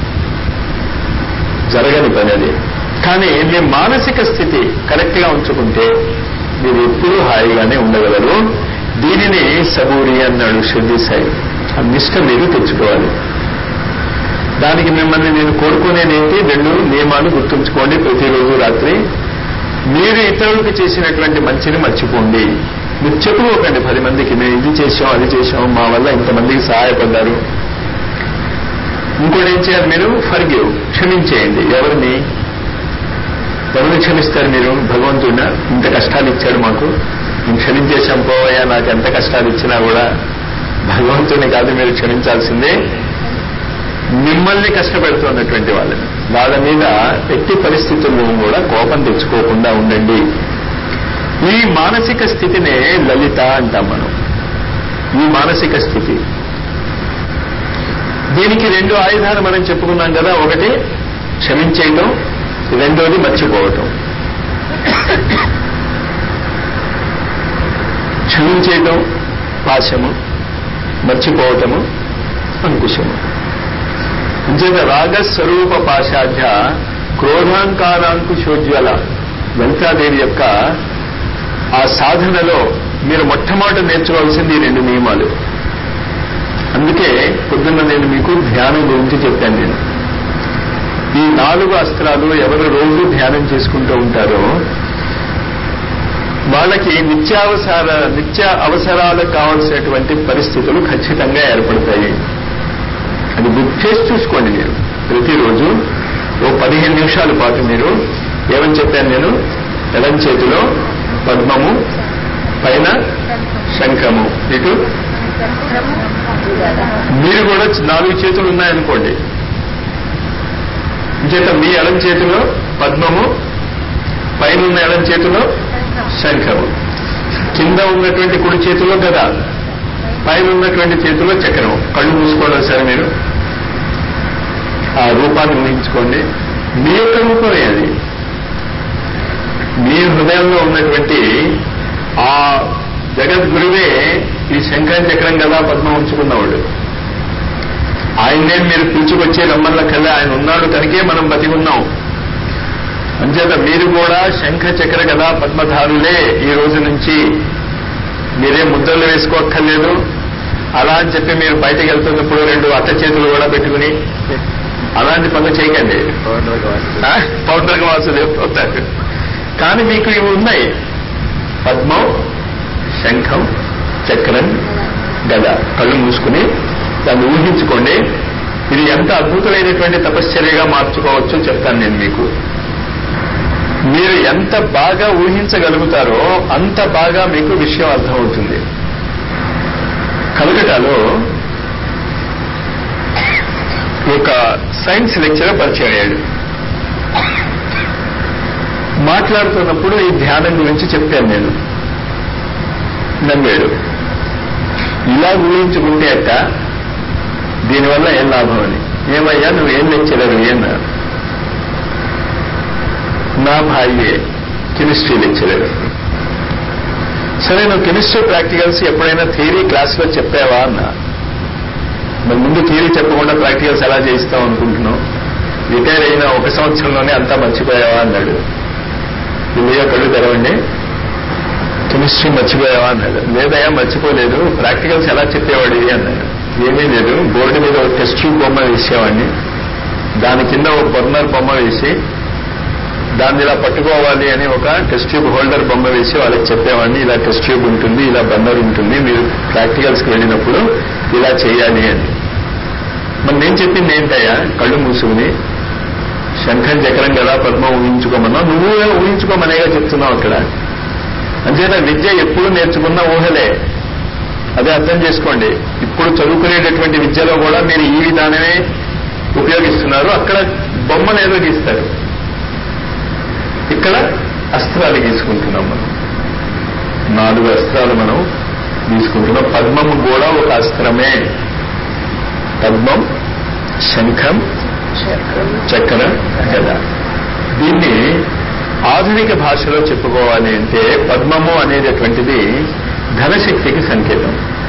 జరగని పని అది. కానీ మీ మానసిక స్థితి కరెక్ట్ గా ఉంచుకుంటే మీరు ఎప్పుడూ హాయిగానే ఉండగలరు. దీనిని సబూరి అన్నాడు షిర్డీ సాయి. ఆ నిష్ట మీరు తెచ్చుకోవాలి. దానికి మిమ్మల్ని నేను కోరుకునేది ఏంటి? 2 నియమాలు గుర్తుంచుకోండి ప్రతిరోజు రాత్రి. మీరు ఇతరులకు చేసినటువంటి మంచిని మర్చిపోండి. మీరు చెప్పుకోకండి 10 మందికి, మేము ఇది చేశాం అది చేశాం, మా వల్ల ఇంతమందికి సహాయపడ్డారు. ఇంకోటి ఏం చేయాలి? మీరు ఫర్గివ్, క్షమించేయండి. ఎవరిని క్షమిస్తారు మీరు? భగవంతుడినా? ఇంత కష్టాలు ఇచ్చాడు మాకు, మేము క్షమించేశాం పోవయ్యా, నాకు ఎంత కష్టాలు ఇచ్చినా కూడా భగవంతుని కాదు మీరు క్షమించాల్సిందే. మిమ్మల్ని కష్టపెడుతున్నటువంటి వాళ్ళ మీద ఎట్టి పరిస్థితుల్లో కూడా కోపం తెచ్చుకోకుండా ఉండండి. ఈ మానసిక స్థితినే లలిత అంటాం మనం. ఈ మానసిక స్థితి, దీనికి 2 ఆయుధాలు మనం చెప్పుకున్నాం కదా. ఒకటి క్షమించేయటం, రెండోది మర్చిపోవటం. క్షమించేయటం పాశము, మర్చిపోవటము అంకుశము. అంచేత రాగస్వరూప పాశాఢ్య క్రోధాంకారాంకుశోజ్వల లలితాదేవి యొక్క ఆ సాధనలో మీరు మొట్టమొదటి నేర్చుకోవాల్సింది ఈ 2 నియమాలు. అందుకే పొద్దున్న నేను మీకు ధ్యానం గురించి చెప్పాను. నేను ఈ 4 అస్త్రాలు ఎవరు రోజు ధ్యానం చేసుకుంటూ ఉంటారో వాళ్ళకి నిత్య అవసరాలకు కావాల్సినటువంటి పరిస్థితులు ఖచ్చితంగా ఏర్పడతాయి. అది బుక్ చేసి చూసుకోండి. మీరు ప్రతిరోజు ఓ 15 నిమిషాల పాటు మీరు ఏమని చెప్పాను నేను? ఎడం చేతిలో పద్మము, పైన శంఖము, ఇటు మీరు కూడా 4 చేతులు ఉన్నాయనుకోండి. చేత మీ ఎడం చేతిలో పద్మము, పైన ఉన్న ఎడం చేతిలో శంఖము, కింద ఉన్నటువంటి కుడి చేతిలో గద, పైన ఉన్నటువంటి చేతిలో చక్రం. కళ్ళు మూసుకోవడం సరే మీరు ఆ రూపాన్ని ఊహించుకోండి. మీ యొక్క రూపమే అది. మీ హృదయంలో ఉన్నటువంటి ఆ జగద్గురువే ఈ శంఖం, చక్రం, గదా, పద్మం ఉంచుకున్నవాడు. ఆయన్నే మీరు పిలుచుకొచ్చే రమ్మల్ల కల్లా ఆయన ఉన్నాడు కనుకే మనం బతికున్నాం. అంచేత మీరు కూడా శంఖ, చక్ర, గదా, పద్మధారులే. ఈ రోజు నుంచి మీరే ముద్రలు వేసుకోక్కర్లేదు. అలా అని చెప్పి మీరు బయటకు వెళ్తున్నప్పుడు 2 అట్ట చేతులు కూడా పెట్టుకుని అలాంటి పనులు చేయకండి. పౌర్ణక వాసులు. కానీ మీకు ఇవి ఉన్నాయి: పద్మం, శంఖం, చక్రం, గద. కళ్ళు మూసుకుని దాన్ని ఊహించుకోండి. ఇది ఎంత అద్భుతమైనటువంటి తపశ్చర్యగా మార్చుకోవచ్చో చెప్తాను నేను మీకు. మీరు ఎంత బాగా ఊహించగలుగుతారో అంత బాగా మీకు విషయం అర్థమవుతుంది. కలకటాలో ఒక సైన్స్ లెక్చరర్ పరిచయం అయ్యాడు. మాట్లాడుతున్నప్పుడు ఈ ధ్యానం గురించి చెప్పాను నేను. నమ్మాడు. ఇలా ఊహించుకుంటే అట్ట దీనివల్ల ఏం లాభం అని. ఏమయ్యా నువ్వేం లెక్చరరు అన్నారు. నా భార్యే కెమిస్ట్రీ లెక్చరర్. సరే, నువ్వు కెమిస్ట్రీ ప్రాక్టికల్స్ ఎప్పుడైనా థియరీ క్లాస్లో చెప్పావా అన్నా. మరి ముందు థియరీ చెప్పకుండా ప్రాక్టికల్స్ ఎలా చేయిస్తావు అనుకుంటున్నావు? రిటైర్ అయిన 1 సంవత్సరంలోనే అంతా మర్చిపోయావా అన్నాడు. ఇల్లుగా కళ్ళు తెరవండి, కెమిస్ట్రీ మర్చిపోయావా అన్నాడు. లేదయా మర్చిపోలేదు, ప్రాక్టికల్స్ ఎలా చెప్పేవాడివి అన్నాడు. ఏమీ లేదు, బోర్డు మీద ఒక టెస్ట్ ట్యూబ్ బొమ్మ వేసేవాడిని, దాని కింద ఒక బర్నర్ బొమ్మ వేసి దాన్ని ఇలా పట్టుకోవాలి అని ఒక టెస్ట్ ట్యూబ్ హోల్డర్ బొమ్మ వేసి వాళ్ళకి చెప్పేవాడిని, ఇలా టెస్ట్ ట్యూబ్ ఉంటుంది, ఇలా బర్నర్ ఉంటుంది, మీరు ప్రాక్టికల్స్కి వెళ్ళినప్పుడు ఇలా చేయాలి అని. మరి నేను చెప్పింది ఏంటయ్యా? కళ్ళు మూసుకుని శంఖం చక్రం గదా పద్మం ఊహించుకోమన్నావు, నువ్వు ఊహించుకోమనేగా చెప్తున్నావు అక్కడ. అంచేత విద్య ఎప్పుడు నేర్చుకున్న ఊహలే, అదే అర్థం చేసుకోండి. ఇప్పుడు చదువుకునేటటువంటి విద్యలో కూడా మీరు ఈ విధానమే ఉపయోగిస్తున్నారు. అక్కడ బొమ్మలు ఏదో గీస్తారు, ఇక్కడ అస్త్రాలు గీసుకుంటున్నాం. మనం 4 అస్త్రాలు మనం గీసుకుంటున్నాం. పద్మం కూడా ఒక అస్త్రమే. పద్మం, శంఖం, చక్రం, గద. దీన్ని ఆధునిక భాషలో చెప్పుకోవాలి అంటే పద్మము అనేటటువంటిది ధనశక్తికి సంకేతం.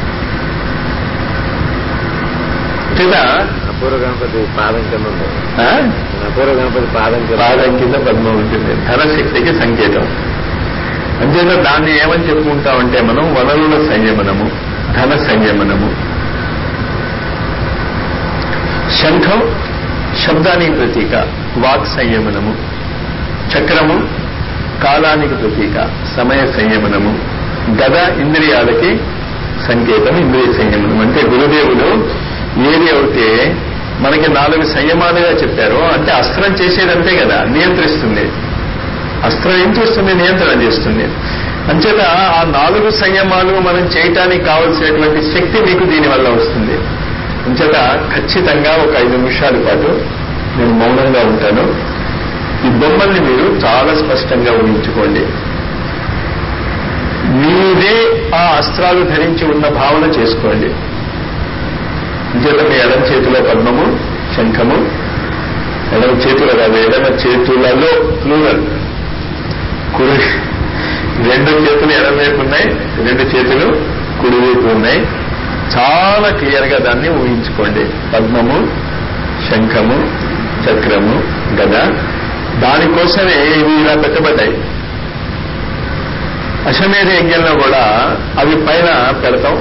కదా, అపూర్వ గణపతి పాదం కింద అపూర్వ గణపతి పాదం కింద పద్మం ఉంటుంది, ధనశక్తికి సంకేతం. అంతేనా దాన్ని ఏమని చెప్పుకుంటామంటే మనం వనరుల సంయమనము, ధన సంయమనము. శంఖం శబ్దానికి ప్రతీక, వాక్ సంయమనము. చక్రము కాలానికి ప్రతీక, సమయ సంయమనము. గద ఇంద్రియాలకి సంకేతం, ఇంద్రియ సంయమనం. అంటే గురుదేవులు ఏది అయితే మనకి 4 సంయమాలుగా చెప్పారో, అంటే అస్త్రం చేసేదంతే కదా, నియంత్రిస్తుంది. అస్త్రం ఏం చేస్తుంది? నియంత్రణ చేస్తుంది. అంచేత ఆ 4 సంయమాలు మనం చేయటానికి కావలసినటువంటి శక్తి మీకు దీనివల్ల వస్తుంది. అంచేత ఖచ్చితంగా ఒక 5 నిమిషాల పాటు నేను మౌనంగా ఉంటాను. ఈ బొమ్మల్ని మీరు చాలా స్పష్టంగా ఊహించుకోండి. మీరే ఆ అస్త్రాలు ధరించి ఉన్న భావన చేసుకోండి. అంచేత మీ ఎడమ చేతిలో పద్మము, శంఖము, ఎడమ చేతులు కాదు, ఎడమ చేతులలో ప్లూరల్, కుడి 2 చేతులు ఎడమవైపు ఉన్నాయి, 2 చేతులు కుడివైపు ఉన్నాయి. చాలా క్లియర్ గా దాన్ని ఊహించుకోండి. పద్మము, శంఖము, చక్రము, గద. దానికోసమే ఇవి ఇలా పెట్టబడ్డాయి. అశ్వమేధ యజ్ఞంలో కూడా అవి పైన పెడతాం.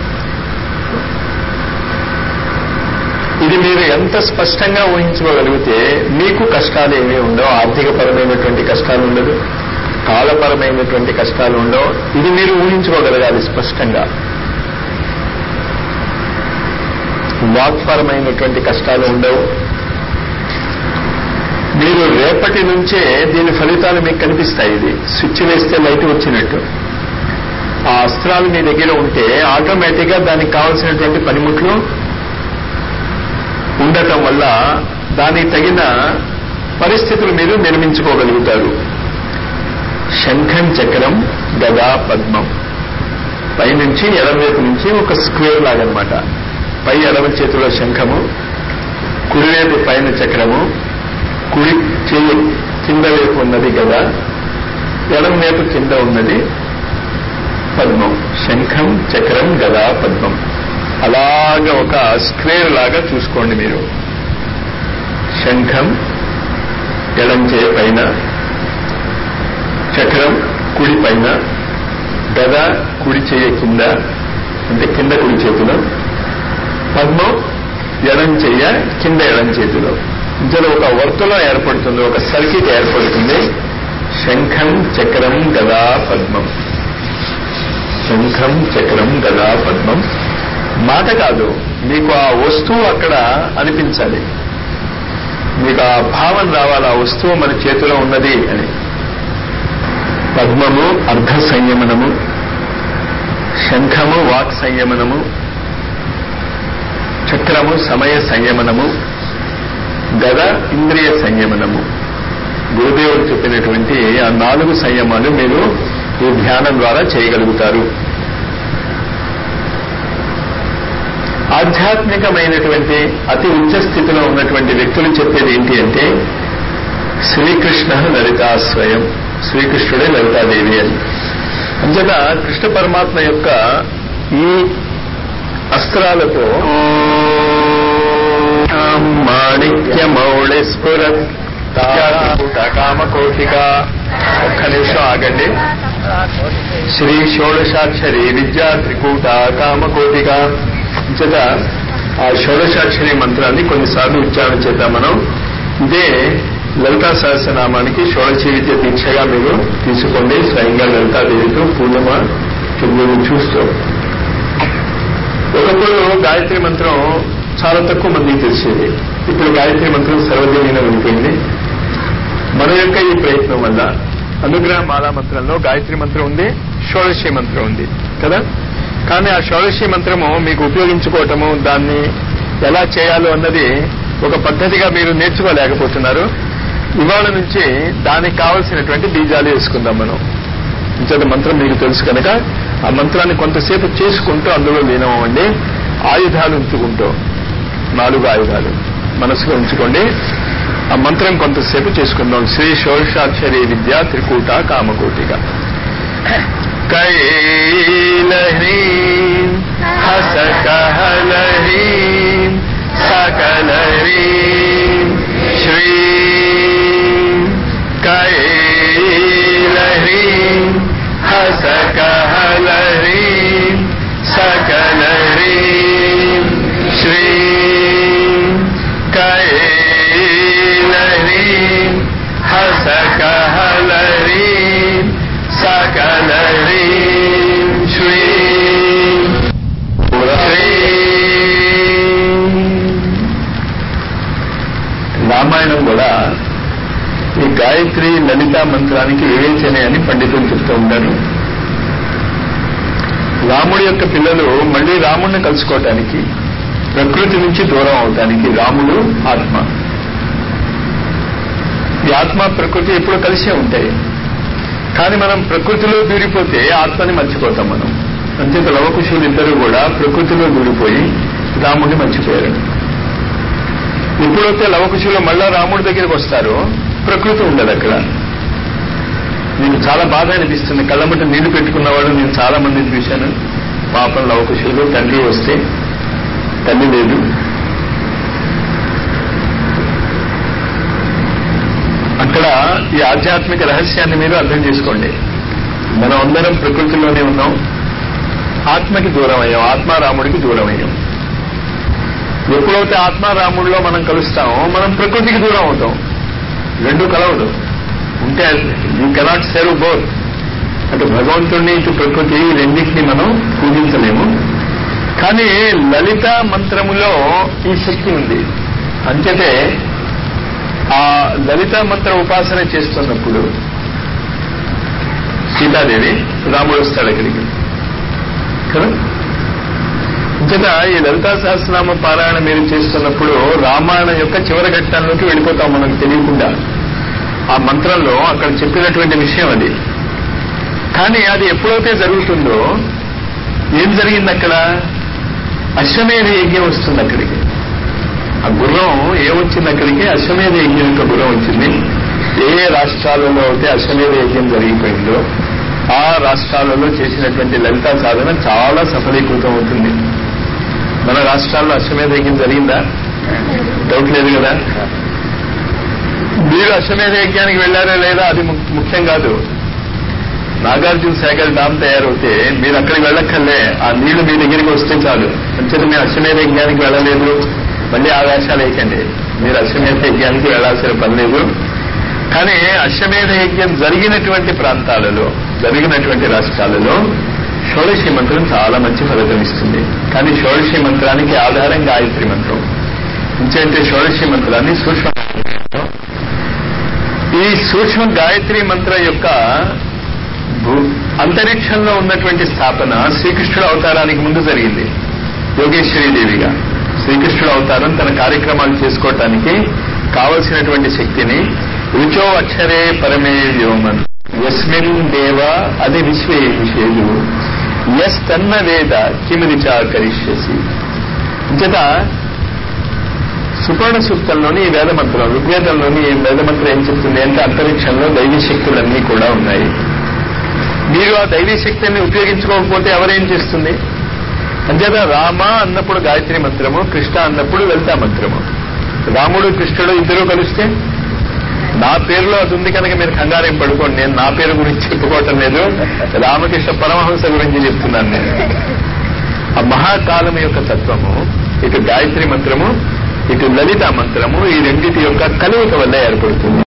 ఇది మీరు ఎంత స్పష్టంగా ఊహించుకోగలిగితే మీకు కష్టాలు ఏమీ ఉండవు. ఆర్థికపరమైనటువంటి కష్టాలు ఉండదు, కాలపరమైనటువంటి కష్టాలు ఉండవు. ఇది మీరు ఊహించుకోగలగాలి స్పష్టంగా. వాక్పరమైనటువంటి కష్టాలు ఉండవు. మీరు రేపటి నుంచే దీని ఫలితాలు మీకు కనిపిస్తాయి. ఇది స్విచ్ వేస్తే లైట్ వచ్చినట్టు. ఆ అస్త్రాలు మీ దగ్గర ఉంటే ఆటోమేటిక్ గా దానికి కావలసినటువంటి పనిముట్లు ఉండటం వల్ల దానికి తగిన పరిస్థితులు మీరు నిర్మించుకోగలుగుతారు. శంఖం, చక్రం, గదా, పద్మం. పైనుంచి ఎడమవైపు నుంచి ఒక స్క్వేర్ లాగనమాట. పై ఎడమ చేతిలో శంఖము, కుడివైపు పైన చక్రము, కుడి చెయ్యి కింద వైపు ఉన్నది గదా, ఎడమ వైపు కింద ఉన్నది పద్మం. శంఖం, చక్రం, గదా, పద్మం. అలాగా ఒక స్క్వేర్ లాగా చూసుకోండి మీరు. శంఖం ఎడం చేయ పైన, చక్రం కుడి పైన, గద కుడి చేయ కింద, అంటే కింద కుడి చేతిలో, పద్మం ఎడం చెయ్య కింద ఎడం చేతిలో. ఇందులో ఒక వర్తులం ఏర్పడుతుంది, ఒక సర్కిట్ ఏర్పడుతుంది. శంఖం, చక్రం, గదా, పద్మం. శంఖం, చక్రం, గదా, పద్మం. మాట కాదు, మీకు ఆ వస్తువు అక్కడ అనిపించాలి. మీకు ఆ భావన రావాలి, ఆ వస్తువు మన చేతిలో ఉన్నది అని. పద్మము అర్ధ సంయమనము, శంఖము వాక్ సంయమనము, చక్రము సమయ సంయమనము, గద ఇంద్రియ సంయమనము. గురుదేవుడు చెప్పినటువంటి ఆ 4 సంయమాలు మీరు ఈ ధ్యానం ద్వారా చేయగలుగుతారు. ఆధ్యాత్మికమైనటువంటి అతి ఉచ్చ స్థితిలో ఉన్నటువంటి వ్యక్తులు చెప్పేది ఏంటి అంటే, శ్రీకృష్ణ లలితా స్వయం, శ్రీకృష్ణుడే లలితాదేవి అని. అంచేత కృష్ణ పరమాత్మ యొక్క ఈ అస్త్రాలతో మాణిక్యమౌళి స్ఫురత్ కామకోటిక. ఒక్క నిమిషం ఆగండి. శ్రీ షోడశాక్షరి విద్యా త్రికూట కామకోటిక. అంచేత ఆ షోడశాక్షరి మంత్రాన్ని కొన్నిసార్లు ఉచ్చారణ చేద్దాం మనం. ఇదే లలితా సహస్రనామానికి షోడశీ విద్య దీక్షగా మీరు తీసుకోండి. స్వయంగా లలితాదేవితో పూర్ణిమ చంద్రుని చూస్తూ. ఒకప్పుడు గాయత్రి మంత్రం చాలా తక్కువ మందికి తెలిసేది. ఇప్పుడు గాయత్రి మంత్రం సర్వజనీయం అయిపోయింది. మన యొక్క ఈ ప్రయత్నం వల్ల అనుగ్రహ మాలా మంత్రంలో గాయత్రి మంత్రం ఉంది, షోడశీ మంత్రం ఉంది కదా. కానీ ఆ షోడశీ మంత్రము మీకు ఉపయోగించుకోవటము, దాన్ని ఎలా చేయాలో అన్నది ఒక పద్ధతిగా మీరు నేర్చుకోలేకపోతున్నారు. ఇవాళ నుంచి దానికి కావలసినటువంటి బీజాలు వేసుకుందాం మనం. ఇంత మంత్రం మీకు తెలుసు కనుక ఆ మంత్రాన్ని కొంతసేపు చేసుకుంటూ అందులో లీనమండి. ఆయుధాలు ఉంచుకుంటూ 4 ఆయుధాలు మనసులో ఉంచుకోండి. ఆ మంత్రం కొంతసేపు చేసుకుందాం. శ్రీ షోడశాక్షరి విద్యా త్రికూట కామకోటిక. కైలహ్రీ హసకహలహ్రీ సకలహ్రీ శ్రీ కైలహ్రీ హసకహలహ్రీ సకలహ్రీ శ్రీ కైలహ్రీ హసకహలహ్రీ సకలహ్రీ శ్రీ రామాయణం కూడా ఈ గాయత్రి లలితా మంత్రానికి వివేచన అని పండితులు చెప్తూ ఉంటారు. రాముడి యొక్క పిల్లలు మళ్లీ రాముడిని కలుసుకోవటానికి, ప్రకృతి నుంచి దూరం అవటానికి రాముడు ఆత్మ, ఈ ఆత్మ ప్రకృతి ఎప్పుడు కలిసే ఉంటాయి. కానీ మనం ప్రకృతిలో దూరిపోతే ఆత్మని మర్చిపోతాం మనం. అంతేత లవకుశులు ఇద్దరు కూడా ప్రకృతిలో దూరిపోయి రాముడిని మర్చిపోయారు. ఎప్పుడైతే లవకుశులు మళ్ళా రాముడి దగ్గరికి వస్తారో ప్రకృతి ఉండదు అక్కడ. మీకు చాలా బాధ అనిపిస్తుంది. కళ్ళమట నీళ్లు పెట్టుకున్న వాళ్ళు నేను చాలా మందిని చూశాను. పాపం లవకుశులు తండ్రి వస్తే తల్లి లేదు. అక్కడ ఈ ఆధ్యాత్మిక రహస్యాన్ని మీరు అర్థం చేసుకోండి. మనం అందరం ప్రకృతిలోనే ఉన్నాం, ఆత్మకి దూరం అయ్యాం, ఆత్మారాముడికి దూరం అయ్యాం. ఎప్పుడైతే ఆత్మారాముడిలో మనం కలుస్తామో మనం ప్రకృతికి దూరం అవుతాం. రెండు కలవదు. ఉంటే యూ కెనాట్ సర్వ్ బోత్. అటు భగవంతుడిని ఇటు ప్రకృతి రెండింటిని మనం పూజించలేము. కానీ లలిత మంత్రములో ఈ శక్తి ఉంది. అంచేతే ఆ లలిత మంత్ర ఉపాసన చేస్తున్నప్పుడు సీతాదేవి రాముడు వస్తాడు అక్కడికి కదా. అంచేత ఈ లలితా సహస్రనామ పారాయణ మీరు చేస్తున్నప్పుడు రామాయణం యొక్క చివరి ఘట్టంలోకి వెళ్ళిపోతాం మనకు తెలియకుండా. ఆ మంత్రంలో అక్కడ చెప్పినటువంటి విషయం అది. కానీ అది ఎప్పుడైతే జరుగుతుందో ఏం జరిగింది అక్కడ? అశ్వమేధ యజ్ఞం వస్తుంది అక్కడికి. ఆ గుర్రం ఏమొచ్చింది అక్కడికి? అశ్వమేధ యజ్ఞం యొక్క గుర్రం వచ్చింది. ఏ రాష్ట్రాలలో అయితే అశ్వమేధ యజ్ఞం జరిగిపోయిందో ఆ రాష్ట్రాలలో చేసినటువంటి లలితా సాధన చాలా సఫలీకృతం అవుతుంది. మన రాష్ట్రాల్లో అశ్వమేధ యజ్ఞం జరిగిందా? డౌట్ లేదు కదా. మీరు అశ్వమేధ యజ్ఞానికి వెళ్లారా లేదా అది ముఖ్యం కాదు. నాగార్జున సాగర్ డామ్ తయారవుతే మీరు అక్కడికి వెళ్ళక్కర్లే, ఆ నీళ్లు మీ దగ్గరికి వస్తే చాలు. అంచేత మీరు అశ్వమేధ యజ్ఞానికి వెళ్ళలేదు, మళ్ళీ ఆవేశాలు వేయకండి. మీరు అశ్వమేధ యజ్ఞానికి వెళ్లాల్సిన పని లేదు. కానీ అశ్వమేధ యజ్ఞం జరిగినటువంటి ప్రాంతాలలో, జరిగినటువంటి రాష్ట్రాలలో షోడశీ మంత్రం చాలా మంచి ఫలితం ఇస్తుంది. కానీ షోడశీ మంత్రానికి ఆధారం గాయత్రి మంత్రం. ఇంకేంటే షోడశీ మంత్రాన్ని సూక్ష్మ, ఈ సూక్ష్మ గాయత్రి మంత్రం యొక్క అంతరిక్షంలో ఉన్నటువంటి స్థాపన శ్రీకృష్ణుడు అవతారానికి ముందు జరిగింది. యోగేశ్వరీదేవిగా శ్రీకృష్ణుడు అవతారం తన కార్యక్రమాలు చేసుకోవటానికి కావలసినటువంటి శక్తిని రుచో అక్షరే పరమే వ్యోమన్ యస్మిన్ దేవ అది విశ్వే విషేదు యస్ తన్న వేద కిమిరిచా కరిష్యసి. ఇంచేత సుపర్ణ సూక్తంలోని ఈ వేదమంత్రం, ఋగ్వేదంలోని ఈ వేదమంత్రం ఏం చెప్తుంది అంటే అంతరిక్షంలో దైవీ శక్తులన్నీ కూడా ఉన్నాయి. మీరు ఆ దైవీ శక్తిని ఉపయోగించుకోకపోతే ఎవరేం చేస్తుంది? అంచేత రామ అన్నప్పుడు గాయత్రి మంత్రము, కృష్ణ అన్నప్పుడు లలితా మంత్రము. రాముడు కృష్ణుడు ఇద్దరూ కలిస్తే నా పేరులో అది ఉంది కనుక మీరు కంగారేం పడుకోండి. నేను నా పేరు గురించి చెప్పుకోవటం లేదు, రామకృష్ణ పరమహంస గురించి చెప్తున్నాను నేను. ఆ మహాకాలం యొక్క తత్వము ఇటు గాయత్రి మంత్రము, ఇటు లలితా మంత్రము, ఈ రెండింటి యొక్క కలయిక వల్ల ఏర్పడుతుంది.